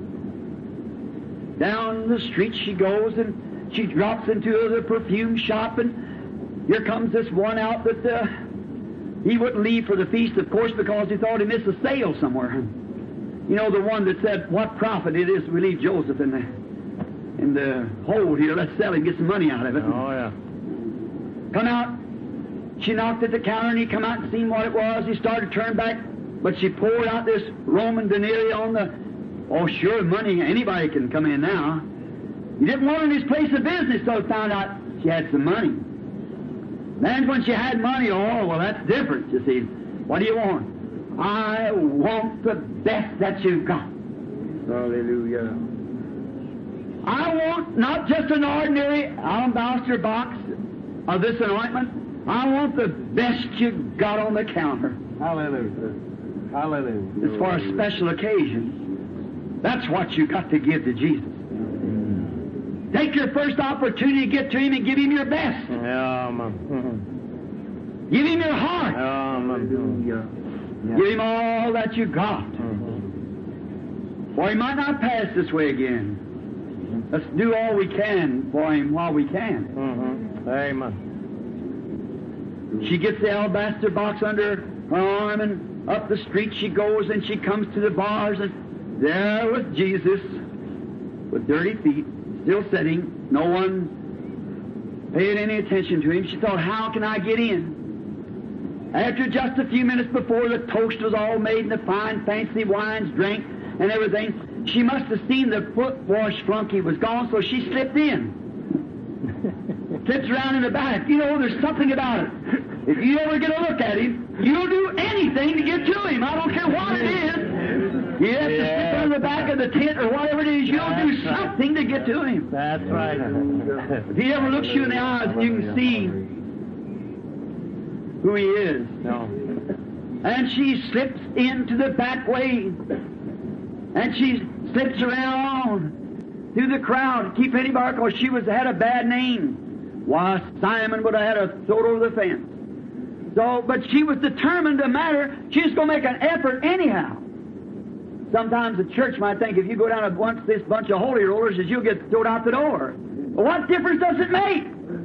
A: Down the street she goes, and she drops into the perfume shop, and here comes this one out that uh, he wouldn't leave for the feast, of course, because he thought he missed a sale somewhere. You know, the one that said, what profit it is we leave Joseph in the in the hole here. Let's sell him, get some money out of it.
B: Oh, yeah.
A: Come out. She knocked at the counter, and he come out and seen what it was. He started to turn back, but she poured out this Roman denarius on the, oh, sure, money. Anybody can come in now. He didn't want in his place of business, so he found out she had some money. Then when she had money, oh, well, that's different, you see. What do you want? I want the best that you've got.
B: Hallelujah.
A: I want not just an ordinary alabaster box of this anointment. I want the best you've got on the counter.
B: Hallelujah. Hallelujah.
A: It's for a special occasion. That's what you got to give to Jesus. Take your first opportunity to get to Him and give Him your best.
B: Yeah, man.
A: Give Him your heart.
B: Yeah, man.
A: Give Him all that you got.
B: Mm-hmm.
A: For He might not pass this way again. Let's do all we can for Him while we can.
B: Mm-hmm. Amen.
A: She gets the alabaster box under her arm, and up the street she goes, and she comes to the bars, and there was Jesus with dirty feet, still sitting, no one paying any attention to Him. She thought, how can I get in? After just a few minutes before, the toast was all made and the fine fancy wines drank and everything. She must have seen the foot wash flunky was gone, so she slipped in. Slips around in the back. You know, there's something about it. If you ever get a look at Him, you'll do anything to get to Him. I don't care what it is. You have to
B: Yeah.
A: sit on the back of the tent or whatever it is, you'll do
B: That's right.
A: something to get to Him.
B: That's right.
A: If He ever looks you in the eyes and you can see who He is.
B: No.
A: And she slips into the back way. And she slips around through the crowd to keep anybody, because she was had a bad name. Why, Simon would have had her thrown over the fence. So, but she was determined to matter. She was going to make an effort anyhow. Sometimes the church might think if you go down amongst this bunch of holy rollers, that you'll get thrown out the door. Well, what difference does it make?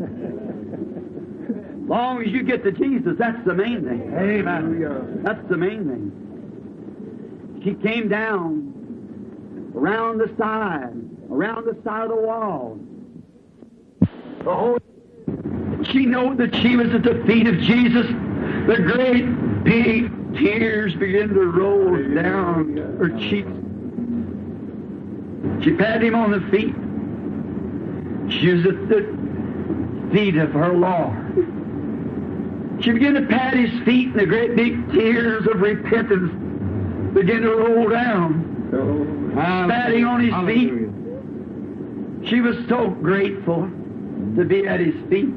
A: As long as you get to Jesus, that's the main thing.
B: Amen.
A: That's the main thing. She came down around the side, around the side of the wall. The whole she knew that she was at the feet of Jesus, the great big tears began to roll down her cheeks. She patted him on the feet. She was at the feet of her Lord. She began to pat his feet, and the great big tears of repentance began to roll down, patting on his feet. She was so grateful to be at his feet.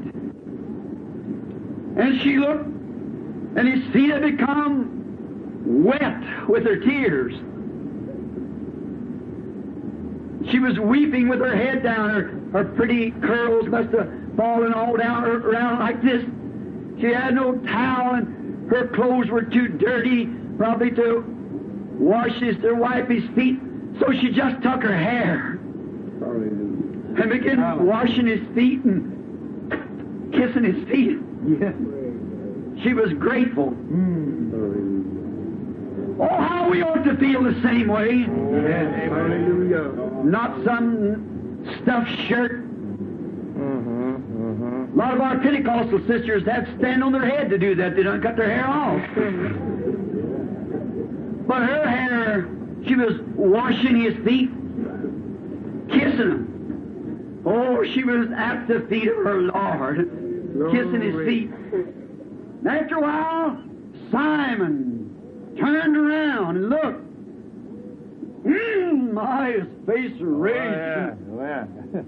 A: And she looked, and his feet had become wet with her tears. She was weeping with her head down. Her, her pretty curls must have fallen all down her, around like this. She had no towel, and her clothes were too dirty, probably to wash his, to wipe his feet. So she just took her hair and began washing his feet and kissing his feet.
B: Yeah.
A: She was grateful. Oh, how we ought to feel the same way.
B: Yes. Hallelujah.
A: Not some stuffed shirt.
B: Mm-hmm. Mm-hmm.
A: A lot of our Pentecostal sisters have to stand on their head to do that. They don't cut their hair off. But her hair, she was washing his feet, kissing them. Oh, she was at the feet of her Lord, kissing his feet. And after a while, Simon turned around and looked. Mm, my, his face raised.
B: Oh, yeah.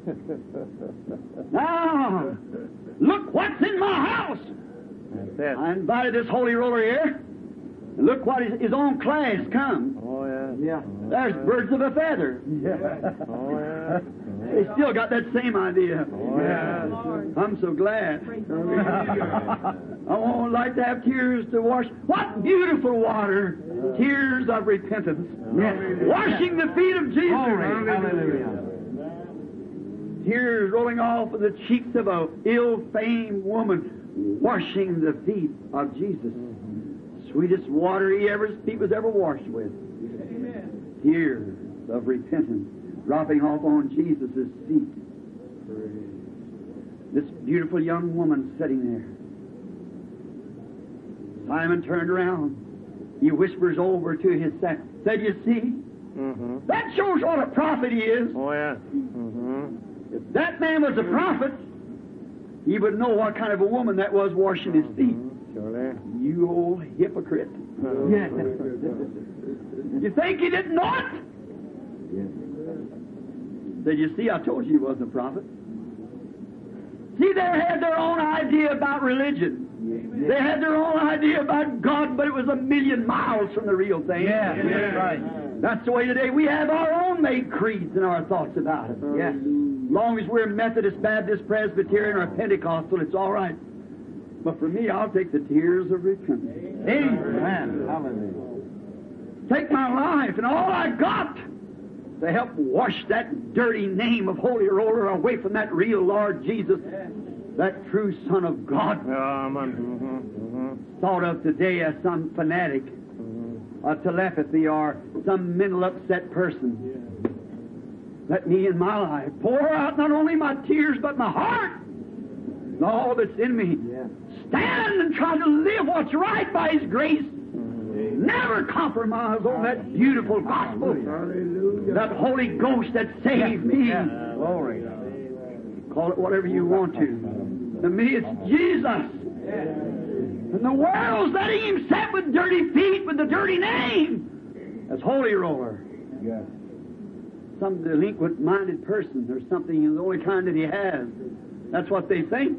A: Now, look what's in my house.
B: That's it.
A: I invited this holy roller here. And look what his, his own class come.
B: Oh, yeah.
A: Yeah. There's birds of a feather.
B: Yeah. Oh, yeah.
A: They still got that same idea.
B: Oh, yeah.
A: I'm so glad. I won't like to have tears to wash. What beautiful water! Tears of repentance.
B: Yes.
A: Washing the feet of Jesus.
B: Hallelujah.
A: Tears rolling off of the cheeks of a ill-famed woman, washing the feet of Jesus. Sweetest water he ever, feet was ever washed with. Tears of repentance dropping off on Jesus' feet. This beautiful young woman sitting there. Simon turned around. He whispers over to his second. Said, you see,
B: Mm-hmm.
A: that shows what a prophet he is.
B: Oh, yeah. Mm-hmm.
A: If that man was a prophet, he would know what kind of a woman that was washing his feet.
B: Surely.
A: You old hypocrite.
B: Yeah.
A: You think he didn't know it? Said, you see, I told you he wasn't a prophet. See, they had their own idea about religion. They had their own idea about God, but it was a million miles from the real thing.
B: Yeah, that's right.
A: That's the way today we have our own made creeds and our thoughts about it.
B: Yes.
A: As long as we're Methodist, Baptist, Presbyterian, or Pentecostal, it's all right. But for me, I'll take the tears of repentance.
B: Amen. Hallelujah.
A: Take my life and all I got to help wash that dirty name of Holy Roller away from that real Lord Jesus, that true Son of God.
B: Amen. Mm-hmm. Mm-hmm.
A: Thought of today as some fanatic, a telepathy, or some mental upset person. Let me in my life pour out not only my tears but my heart and all that's in me. Stand and try to live what's right by His grace. Never compromise on that beautiful gospel. That Holy Ghost that saved me.
B: Glory.
A: Call it whatever you want to. To me, it's Jesus. And the world's letting Him sit with dirty feet with the dirty name. That's Holy Roller.
B: Yes.
A: Some delinquent-minded person or something, the only kind that he has. That's what they think.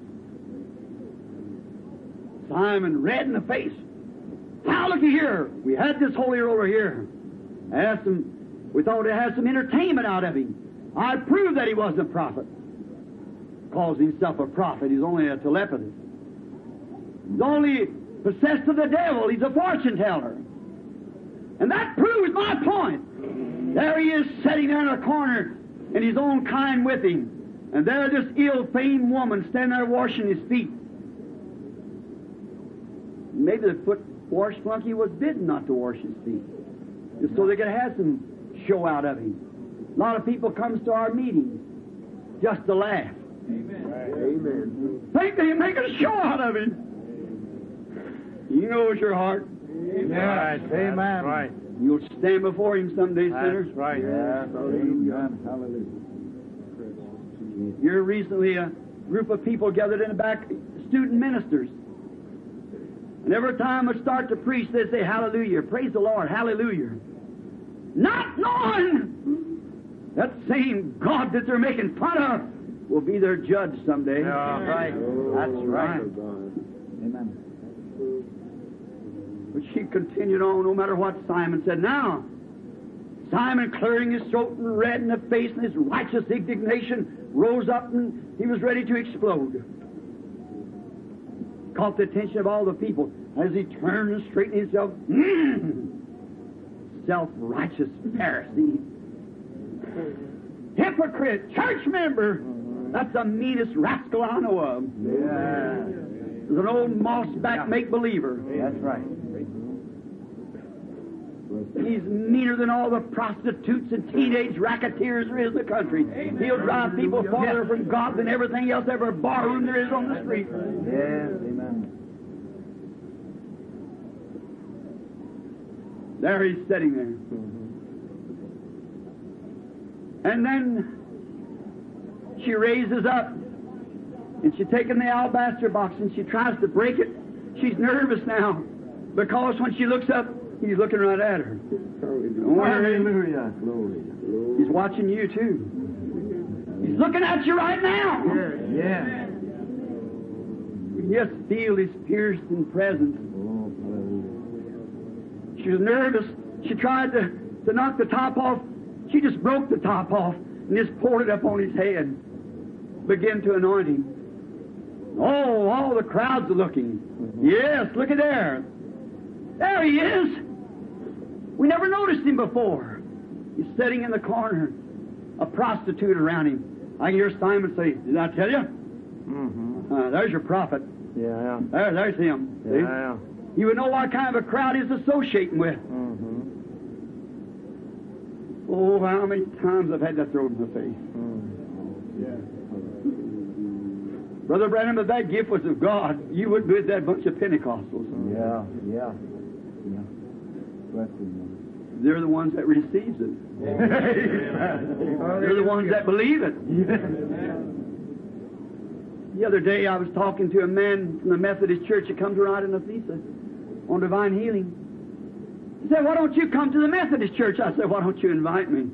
A: Simon, red in the face. Now, looky here. We had this Holy Roller here. I asked him, we thought it had some entertainment out of him. I proved that he wasn't a prophet. Calls himself a prophet. He's only a telepathist. He's only possessed of the devil. He's a fortune teller. And that proves my point. There he is sitting there in a corner and his own kind with him. And there this ill-famed woman standing there washing his feet. Maybe the foot wash flunky was bidden not to wash his feet, just so they could have some show out of him. A lot of people comes to our meetings just to laugh. Amen. Amen. Think they make a show out of him. He knows your heart.
B: Yes. Right. Amen. That's right.
A: You'll stand before Him someday, sinner.
B: That's right. Yes. Amen. Hallelujah.
A: Here recently, a group of people gathered in the back, student ministers. And every time I start to preach, they say, hallelujah, praise the Lord, hallelujah. Not knowing that same God that they're making fun of will be their judge someday.
B: Yeah, right. That's right.
A: Amen. But she continued on no matter what Simon said. Now, Simon, clearing his throat and red in the face, and his righteous indignation rose up, and he was ready to explode. Caught the attention of all the people as he turned and straightened himself. Mm, self-righteous Pharisee. Hypocrite, church member. That's the meanest rascal I know of.
B: Yeah.
A: There's an old moss-back
B: Yeah.
A: make-believer.
B: That's right.
A: He's meaner than all the prostitutes and teenage racketeers there is in the country. He'll drive people farther from God than everything else, every barroom there is on the street.
B: Yes, amen.
A: There he's sitting there. And then she raises up, and she's taking the alabaster box, and she tries to break it. She's nervous now, because when she looks up, He's looking right at her. Don't worry.
B: Hallelujah. Glory.
A: He's watching you, too. He's looking at you right now.
B: Yes. Yes.
A: You can just feel His piercing presence.
B: Oh, hallelujah.
A: She was nervous. She tried to, to knock the top off. She just broke the top off and just poured it up on his head. Began to anoint him. Oh, all the crowds are looking. Mm-hmm. Yes, look at there. There he is. We never noticed him before. He's sitting in the corner, a prostitute around him. I can hear Simon say, did I tell you?
B: Mm-hmm.
A: Uh, there's your prophet.
B: Yeah.
A: There, there's him. See?
B: Yeah.
A: You would know what kind of a crowd he's associating with.
B: Mm-hmm.
A: Oh, how many times I've had that thrown in the face.
B: Mm-hmm. Yeah.
A: Brother Branham, if that gift was of God, you wouldn't be with that bunch of Pentecostals.
B: Yeah, yeah. Yeah. Bless you.
A: They're the ones that receives it. They're the ones that believe it. The other day I was talking to a man from the Methodist Church that comes right in Ephesus on divine healing. He said, why don't you come to the Methodist Church? I said, why don't you invite me?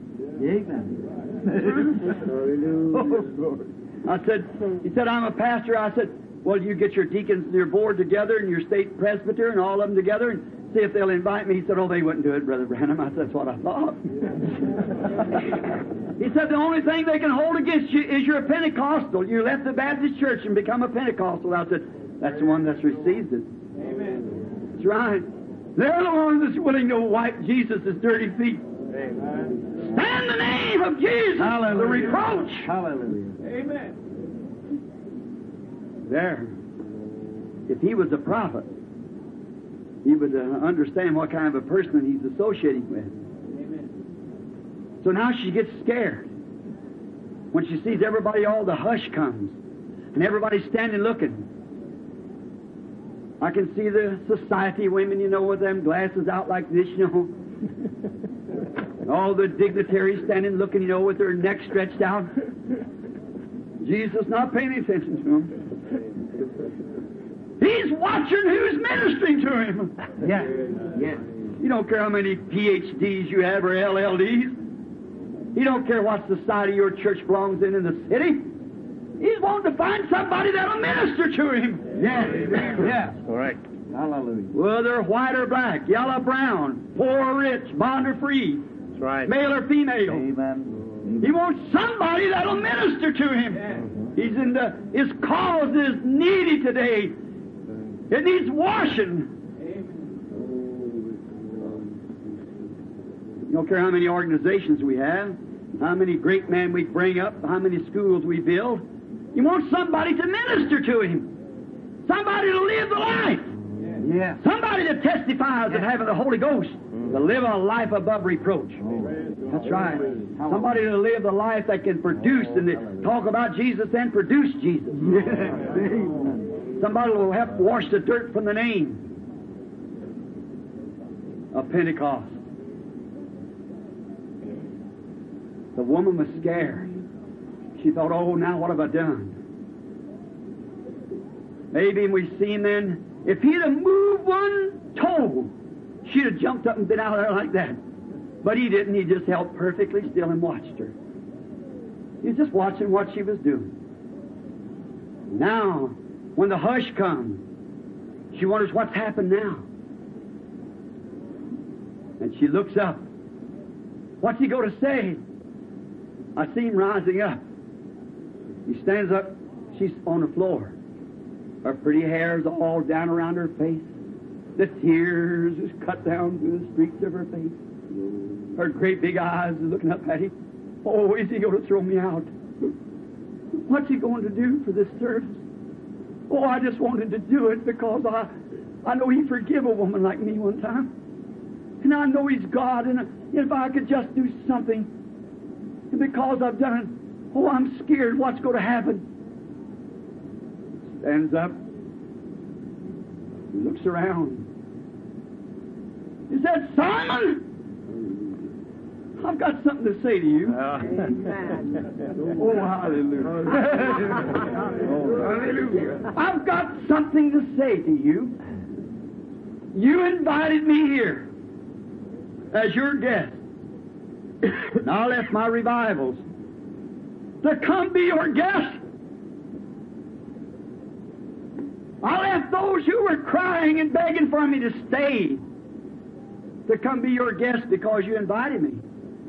A: I said, he said, I'm a pastor. I said, well, you get your deacons and your board together and your state presbyter and all of them together and see if they'll invite me. He said, oh, they wouldn't do it, Brother Branham. I said, that's what I thought. He said, the only thing they can hold against you is you're a Pentecostal. You left the Baptist church and become a Pentecostal. I said, that's the one that's received it. Amen. That's right. They're the ones that's willing to wipe Jesus' dirty feet. Amen. Stand the name of Jesus. Hallelujah. The reproach.
B: Hallelujah.
A: Amen. There. If he was a prophet, he would uh, understand what kind of a person he's associating with. Amen. So now she gets scared. When she sees everybody, all the hush comes. And everybody's standing looking. I can see the society women, you know, with them glasses out like this, you know. All the dignitaries standing looking, you know, with their necks stretched out. Jesus not paying attention to them. He's watching who's ministering to him.
B: Yes. Yes.
A: You don't care how many P H Ds you have or L L Ds. You don't care what society your church belongs in in the city. He's wanting to find somebody that'll minister to him.
B: Yes. Yes. Correct. Hallelujah.
A: Whether white or black, yellow, brown, poor or rich, bond or free,
B: that's right.
A: Male or female.
B: Amen.
A: He wants somebody that'll minister to him. Yes. He's in the, his cause is needy today. It needs washing. You don't care how many organizations we have, how many great men we bring up, how many schools we build. You want somebody to minister to him. Somebody to live the life.
B: Yeah.
A: Somebody that testifies of having the Holy Ghost, mm. to live a life above reproach. Oh. That's right. Somebody to live the life that can produce and talk about Jesus and produce Jesus. Somebody will help wash the dirt from the name. of Pentecost. The woman was scared. She thought, oh, now what have I done? Maybe we've seen then, if he'd have moved one toe, she'd have jumped up and been out there like that. But he didn't. He just held perfectly still and watched her. He was just watching what she was doing. Now, when the hush comes, she wonders what's happened now. And she looks up. What's he going to say? I see him rising up. He stands up. She's on the floor. Her pretty hair's all down around her face. The tears is cut down through the streaks of her face. Her great big eyes are looking up at him. Oh, is he going to throw me out? What's he going to do for this service? Oh, I just wanted to do it because I, I know he forgave a woman like me one time. And I know he's God, and if I could just do something, and because I've done it, oh, I'm scared what's going to happen. Stands up, looks around. He said, Simon, I've got something to say to you. Amen. Oh, hallelujah. Hallelujah. I've got something to say to you. You invited me here as your guest. And I left my revivals to come be your guest. I left those who were crying and begging for me to stay to come be your guest because you invited me.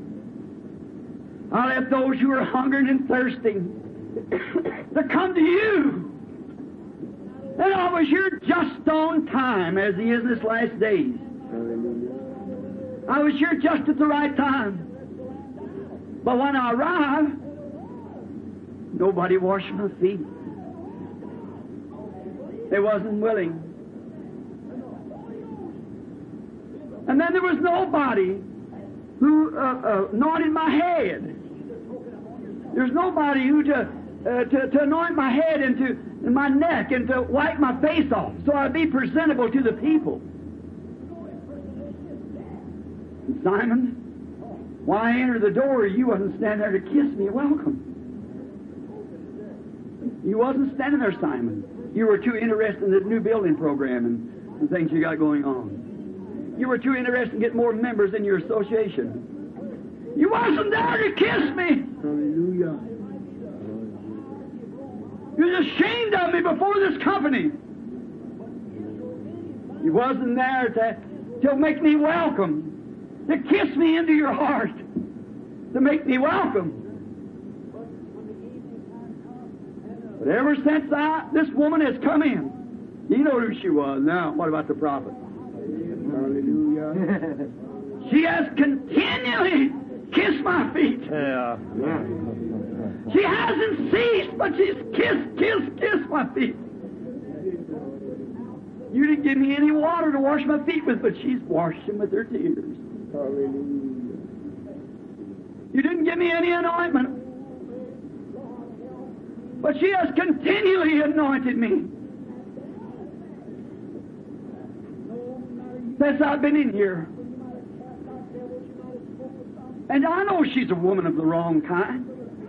A: I left those who were hungering and thirsting to come to you. And I was here just on time, as he is in this last days. I was here just at the right time. But when I arrived, nobody washed my feet. They wasn't willing. And then there was nobody who uh, uh, anointed my head. There's nobody who to, uh, to, to anoint my head and, to, and my neck and to wipe my face off so I'd be presentable to the people. Simon, when I entered the door, you wasn't standing there to kiss me welcome. You wasn't standing there, Simon. You were too interested in the new building program and the things you got going on. You were too interested in getting more members in your association. You wasn't there to kiss me. Hallelujah. You was ashamed of me before this company. You wasn't there to, to make me welcome, to kiss me into your heart, to make me welcome. But ever since I, this woman has come in, you know who she was. Now, what about the prophet? Hallelujah. She has continually kissed my feet.
B: Yeah. Yeah.
A: She hasn't ceased, but she's kissed, kissed, kissed my feet. You didn't give me any water to wash my feet with, but she's washed them with her tears. Hallelujah. You didn't give me any anointment, but she has continually anointed me since I've been in here. And I know she's a woman of the wrong kind.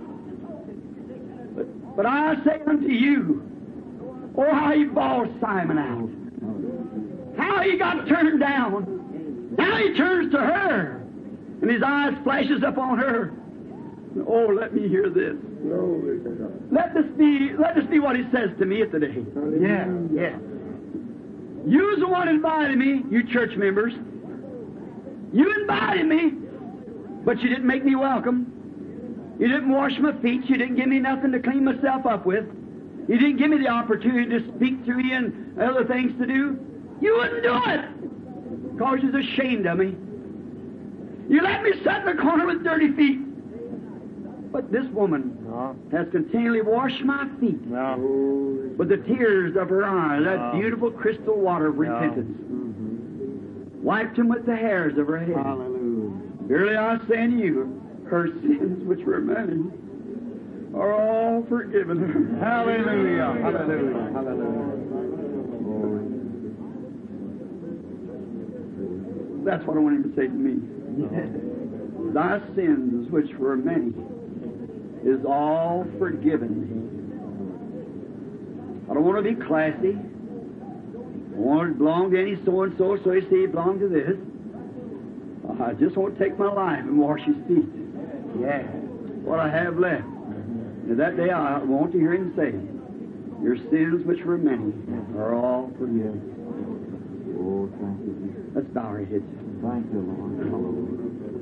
A: But, but I say unto you, oh, how he bawled Simon out. How he got turned down. Now he turns to her, and his eyes flashes up on her. Oh, let me hear this. Let this be, let this be what he says to me today. Yeah, yeah. You was the one who invited me, you church members. You invited me, but you didn't make me welcome. You didn't wash my feet. You didn't give me nothing to clean myself up with. You didn't give me the opportunity to speak to you and other things to do. You wouldn't do it because you was ashamed of me. You let me sit in the corner with dirty feet. But this woman no. has continually washed my feet no. with the tears of her eyes, that no. beautiful crystal water of repentance. No. Mm-hmm. Wiped them with the hairs of her head. Hallelujah. Verily I say unto you, her sins, which were many, are all forgiven her. Hallelujah. Hallelujah. Hallelujah. That's what I want him to say to me. Thy sins, which were many, is all forgiven. I don't want to be classy. I want to belong to any so-and-so, so you see, belong to this. I just want to take my life and wash his feet. Yeah. What I have left. And that day I want to hear him say, your sins, which were many, are all forgiven.
B: Oh, thank you, Jesus.
A: Let's bow our heads.
B: Thank you, Lord. Hallelujah.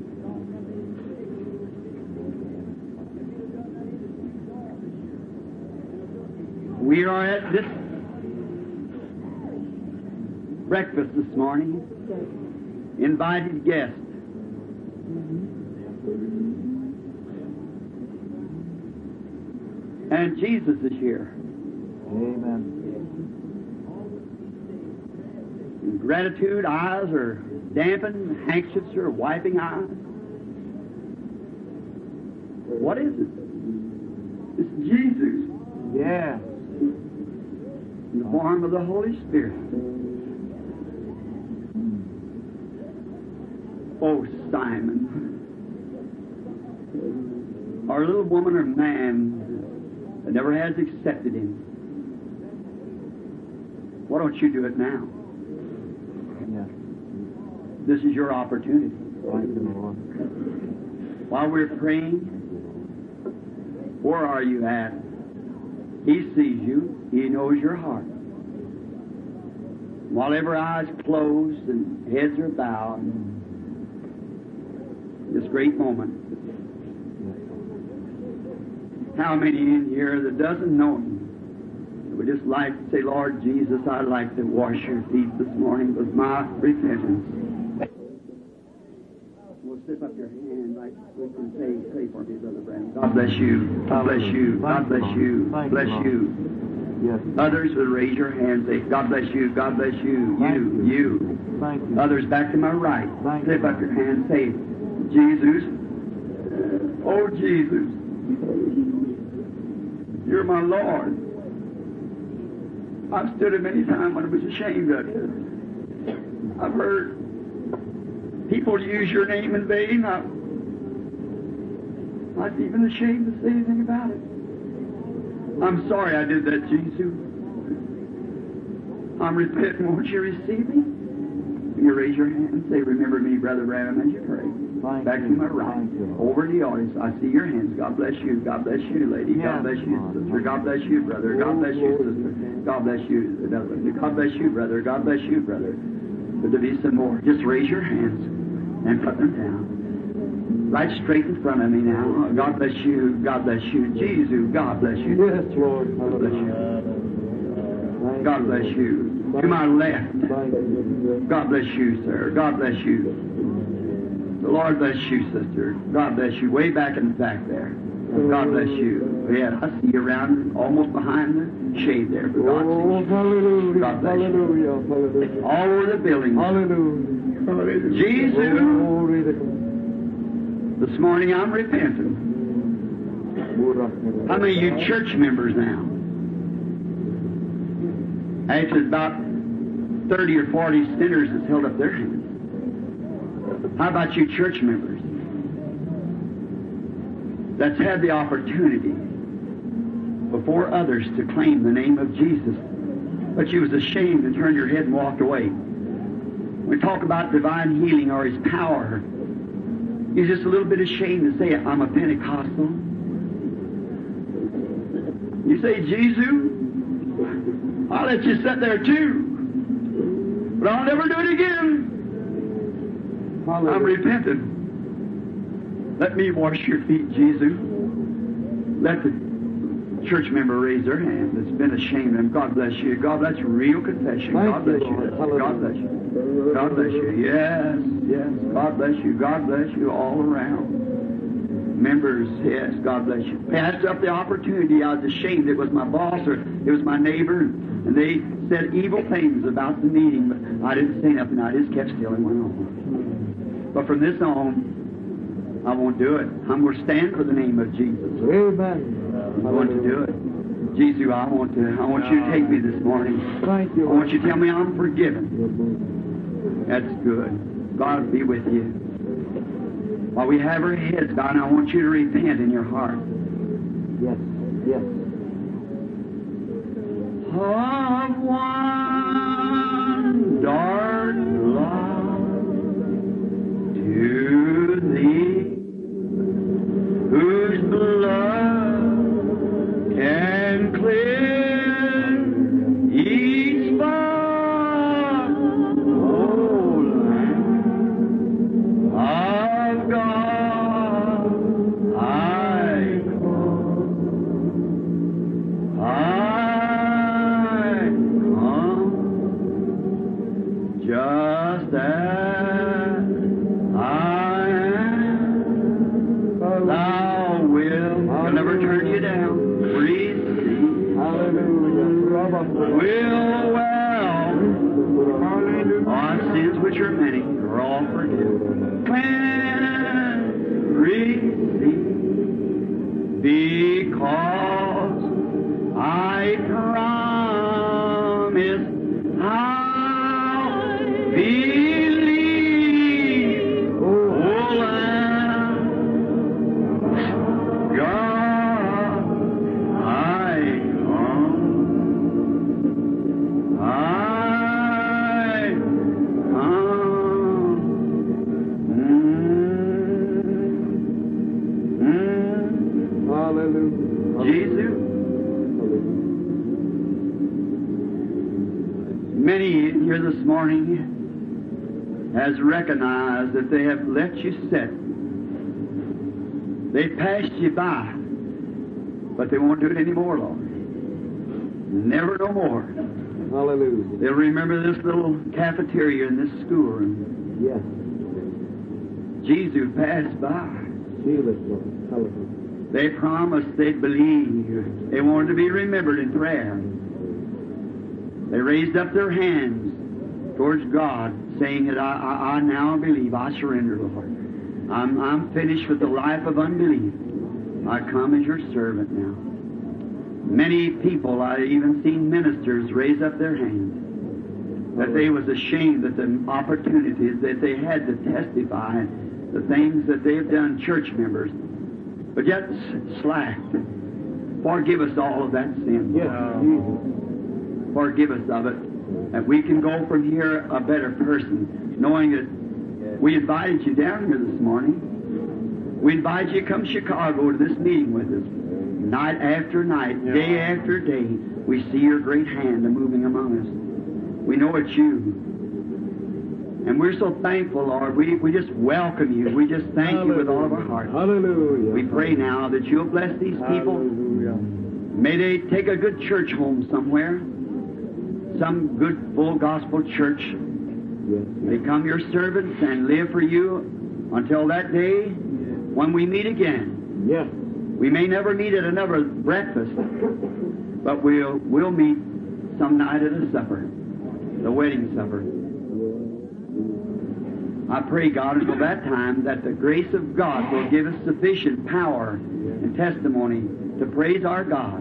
A: We are at this breakfast this morning. Invited guests. And Jesus is here.
B: Amen.
A: In gratitude, eyes are dampened, handkerchiefs are wiping eyes. What is it? It's Jesus.
B: Yes.
A: In the form of the Holy Spirit. Oh, Simon. Our little woman or man that never has accepted him. Why don't you do it now?
B: Yes.
A: This is your opportunity.
B: Thank you, Lord.
A: While we're praying, where are you at? He sees you. He knows your heart. While every eye is closed and heads are bowed, this great moment. How many in here that doesn't know him would just like to say, Lord Jesus, I'd like to wash your feet this morning with my repentance. We'll slip up your hand like we can say, pray for me, Brother Brandon. God bless you. God bless you. God bless you. Bless you.
B: Yes.
A: Others would raise your hand, say, God bless you. God bless you. You. You.
B: Thank you.
A: Others back to my right.
B: Thank
A: Slip
B: you.
A: up your hand, say, Jesus. Oh, Jesus. You're my Lord. I've stood it many times when I was ashamed of it. I've heard people use your name in vain. I, I'm even ashamed to say anything about it. I'm sorry I did that, Jesus. I'm repenting. Won't you receive me? You raise your hand and say, remember me, Brother Branham, as you pray.
B: Thank
A: Back
B: you.
A: to my right.
B: Thank you.
A: Over the audience. I see your hands. God bless you. God bless you, lady.
B: Yes,
A: God bless you,
B: Lord.
A: sister. God bless you, brother. God bless you, sister. God bless you, another. God bless you, brother. God bless you, brother. But there be some more. Just raise your hands and put them down. Right straight in front of me now. God bless you. God bless you. Jesus, God bless you.
B: Yes, Lord.
A: God bless you.
B: Thank
A: God bless you. To my left.
B: Thank you.
A: God bless you, sir. God bless you. The Lord bless you, sister. God bless you. Way back in the back there. God bless you. Yeah, I see you around almost behind the shade there. But God
B: Oh,
A: sees you.
B: hallelujah.
A: God bless you.
B: Hallelujah. Hallelujah.
A: All over the building.
B: Hallelujah.
A: Jesus.
B: Glory to
A: This morning I'm repenting.
B: God.
A: How many of you church members now? Actually, about thirty or forty sinners that's held up their hands. How about you church members that's had the opportunity before others to claim the name of Jesus, but you was ashamed and turned your head and walked away? We talk about divine healing or His power. You're just a little bit ashamed to say, I'm a Pentecostal. You say, Jesus, I'll let you sit there too, but I'll never do it again. I'm repentant. Let me wash your feet, Jesus. Let the church member raise their hand that's been ashamed of him. God bless you. God, that's real confession.
B: Thank
A: God bless
B: you,
A: you.
B: Lord.
A: God bless you. God bless you. Yes, yes. God bless you. God bless you all around. Members, yes, God bless you. Passed up the opportunity. I was ashamed. It was my boss or it was my neighbor, and they said evil things about the meeting, but I didn't say nothing. I just kept still and went on. But from this on, I won't do it. I'm going to stand for the name of Jesus.
B: Amen.
A: I'm going to do it. Jesus, I want to. I want you to take me this morning.
B: Thank you.
A: I want you to tell me I'm forgiven. That's good. God be with you. While we have our heads bowed, I want you to repent in your heart.
B: Yes, yes.
A: Of one dark love to Thee, whose blood can cleanse each spot, oh Lamb of God, I come, I come, just as I am. Thou wilt, He'll never turn you down. Receive.
B: Hallelujah.
A: Will well. Our sins, which are many, are all forgiven. Cleanse, receive, because I promise I'll believe. Oh, Lamb God, I come. I come. Mm, mm.
B: Hallelujah.
A: Jesus. Many here this morning has recognized that they have let you sit. They passed you by, but they won't do it anymore, Lord. Never no more.
B: Hallelujah.
A: They'll remember this little cafeteria in this schoolroom.
B: Yes.
A: Jesus passed by.
B: Seal it, Lord. Hallelujah.
A: They promised they'd believe. They wanted to be remembered in prayer. They raised up their hands towards God, saying that I, I, I now believe. I surrender, Lord. I'm, I'm finished with the life of unbelief. I come as your servant now. Many people, I even seen ministers raise up their hands, that they was ashamed that the opportunities that they had to testify the things that they've done, church members, but yet slacked. Forgive us all of that sin.
B: Yes, Jesus.
A: Forgive us of it, that we can go from here a better person, knowing that we invited you down here this morning. We invite you to come to Chicago to this meeting with us. Night after night, day after day, we see your great hand moving among us. We know it's you. And we're so thankful, Lord. We, we just welcome you. We just thank
B: Hallelujah.
A: you with all of our hearts.
B: Hallelujah.
A: We pray now that you'll bless these people.
B: Hallelujah.
A: May they take a good church home somewhere. Some good full gospel church.
B: Yes.
A: They come your servants and live for you until that day when we meet again.
B: Yes.
A: We may never meet at another breakfast, but we'll we'll meet some night at a supper, the wedding supper. I pray, God, until that time that the grace of God will give us sufficient power and testimony to praise our God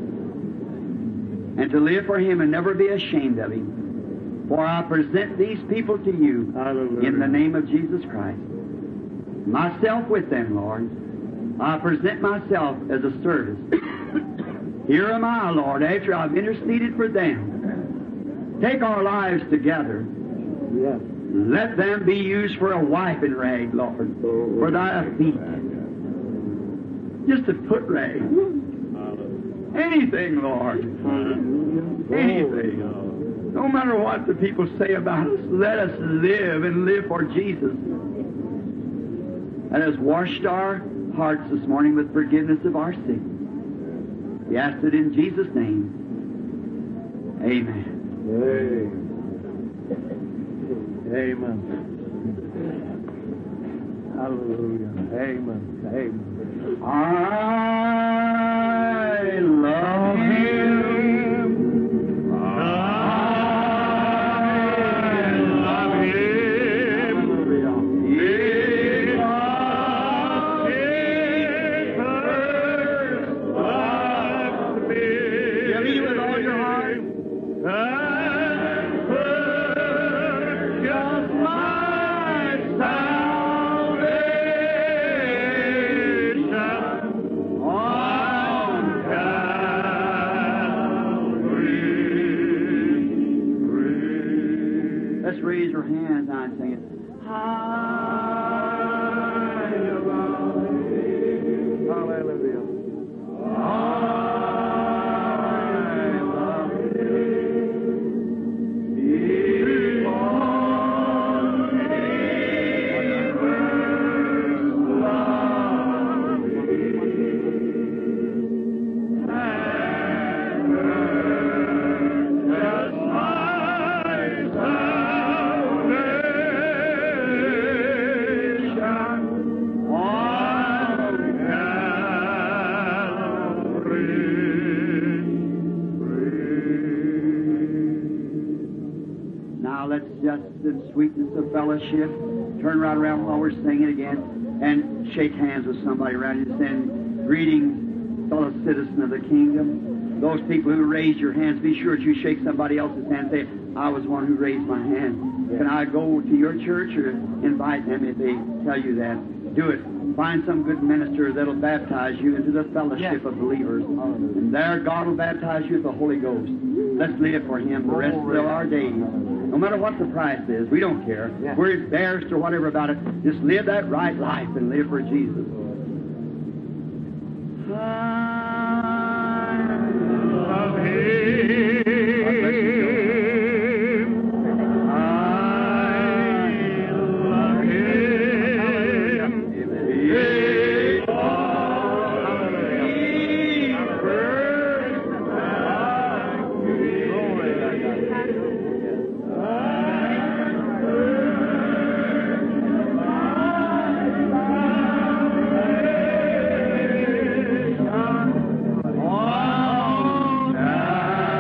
A: and to live for Him and never be ashamed of Him. For I present these people to you
B: Hallelujah.
A: in the name of Jesus Christ. Myself with them, Lord. I present myself as a service. Here am I, Lord, after I've interceded for them. Take our lives together.
B: Yes.
A: Let them be used for a wiping rag, Lord, for thy feet. Just a foot rag. Anything, Lord. Anything. No matter what the people say about us, let us live and live for Jesus. That has washed our hearts this morning with forgiveness of our sins. We ask it in Jesus' name. Amen.
B: Amen. Amen. Hallelujah. Amen. Amen.
A: I love Him. I love Him. Because He first loved me. Give me with all your heart. And purchased my Let's raise our hands now and sing it. High above thee.
B: Hallelujah.
A: High above thee. Before neighbors love thee. And purchase my salvation on Calvary. Now let's just, in sweetness of fellowship, turn right around while we're singing again and shake hands with somebody around you and send greetings, fellow citizen of the kingdom. Those people who raised your hands, be sure that you shake somebody else's hand and say, I was one who raised my hand. Can I go to your church or invite them if they tell you that? Do it. Find some good minister that'll baptize you into the fellowship of believers. And there God will baptize you with the Holy Ghost. Let's live for Him the rest of our days. No matter what the price is, we don't care. We're embarrassed or whatever about it. Just live that right life and live for Jesus. I love Him. I love Him. Because He first loved me.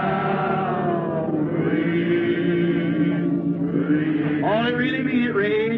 A: All it really means, raise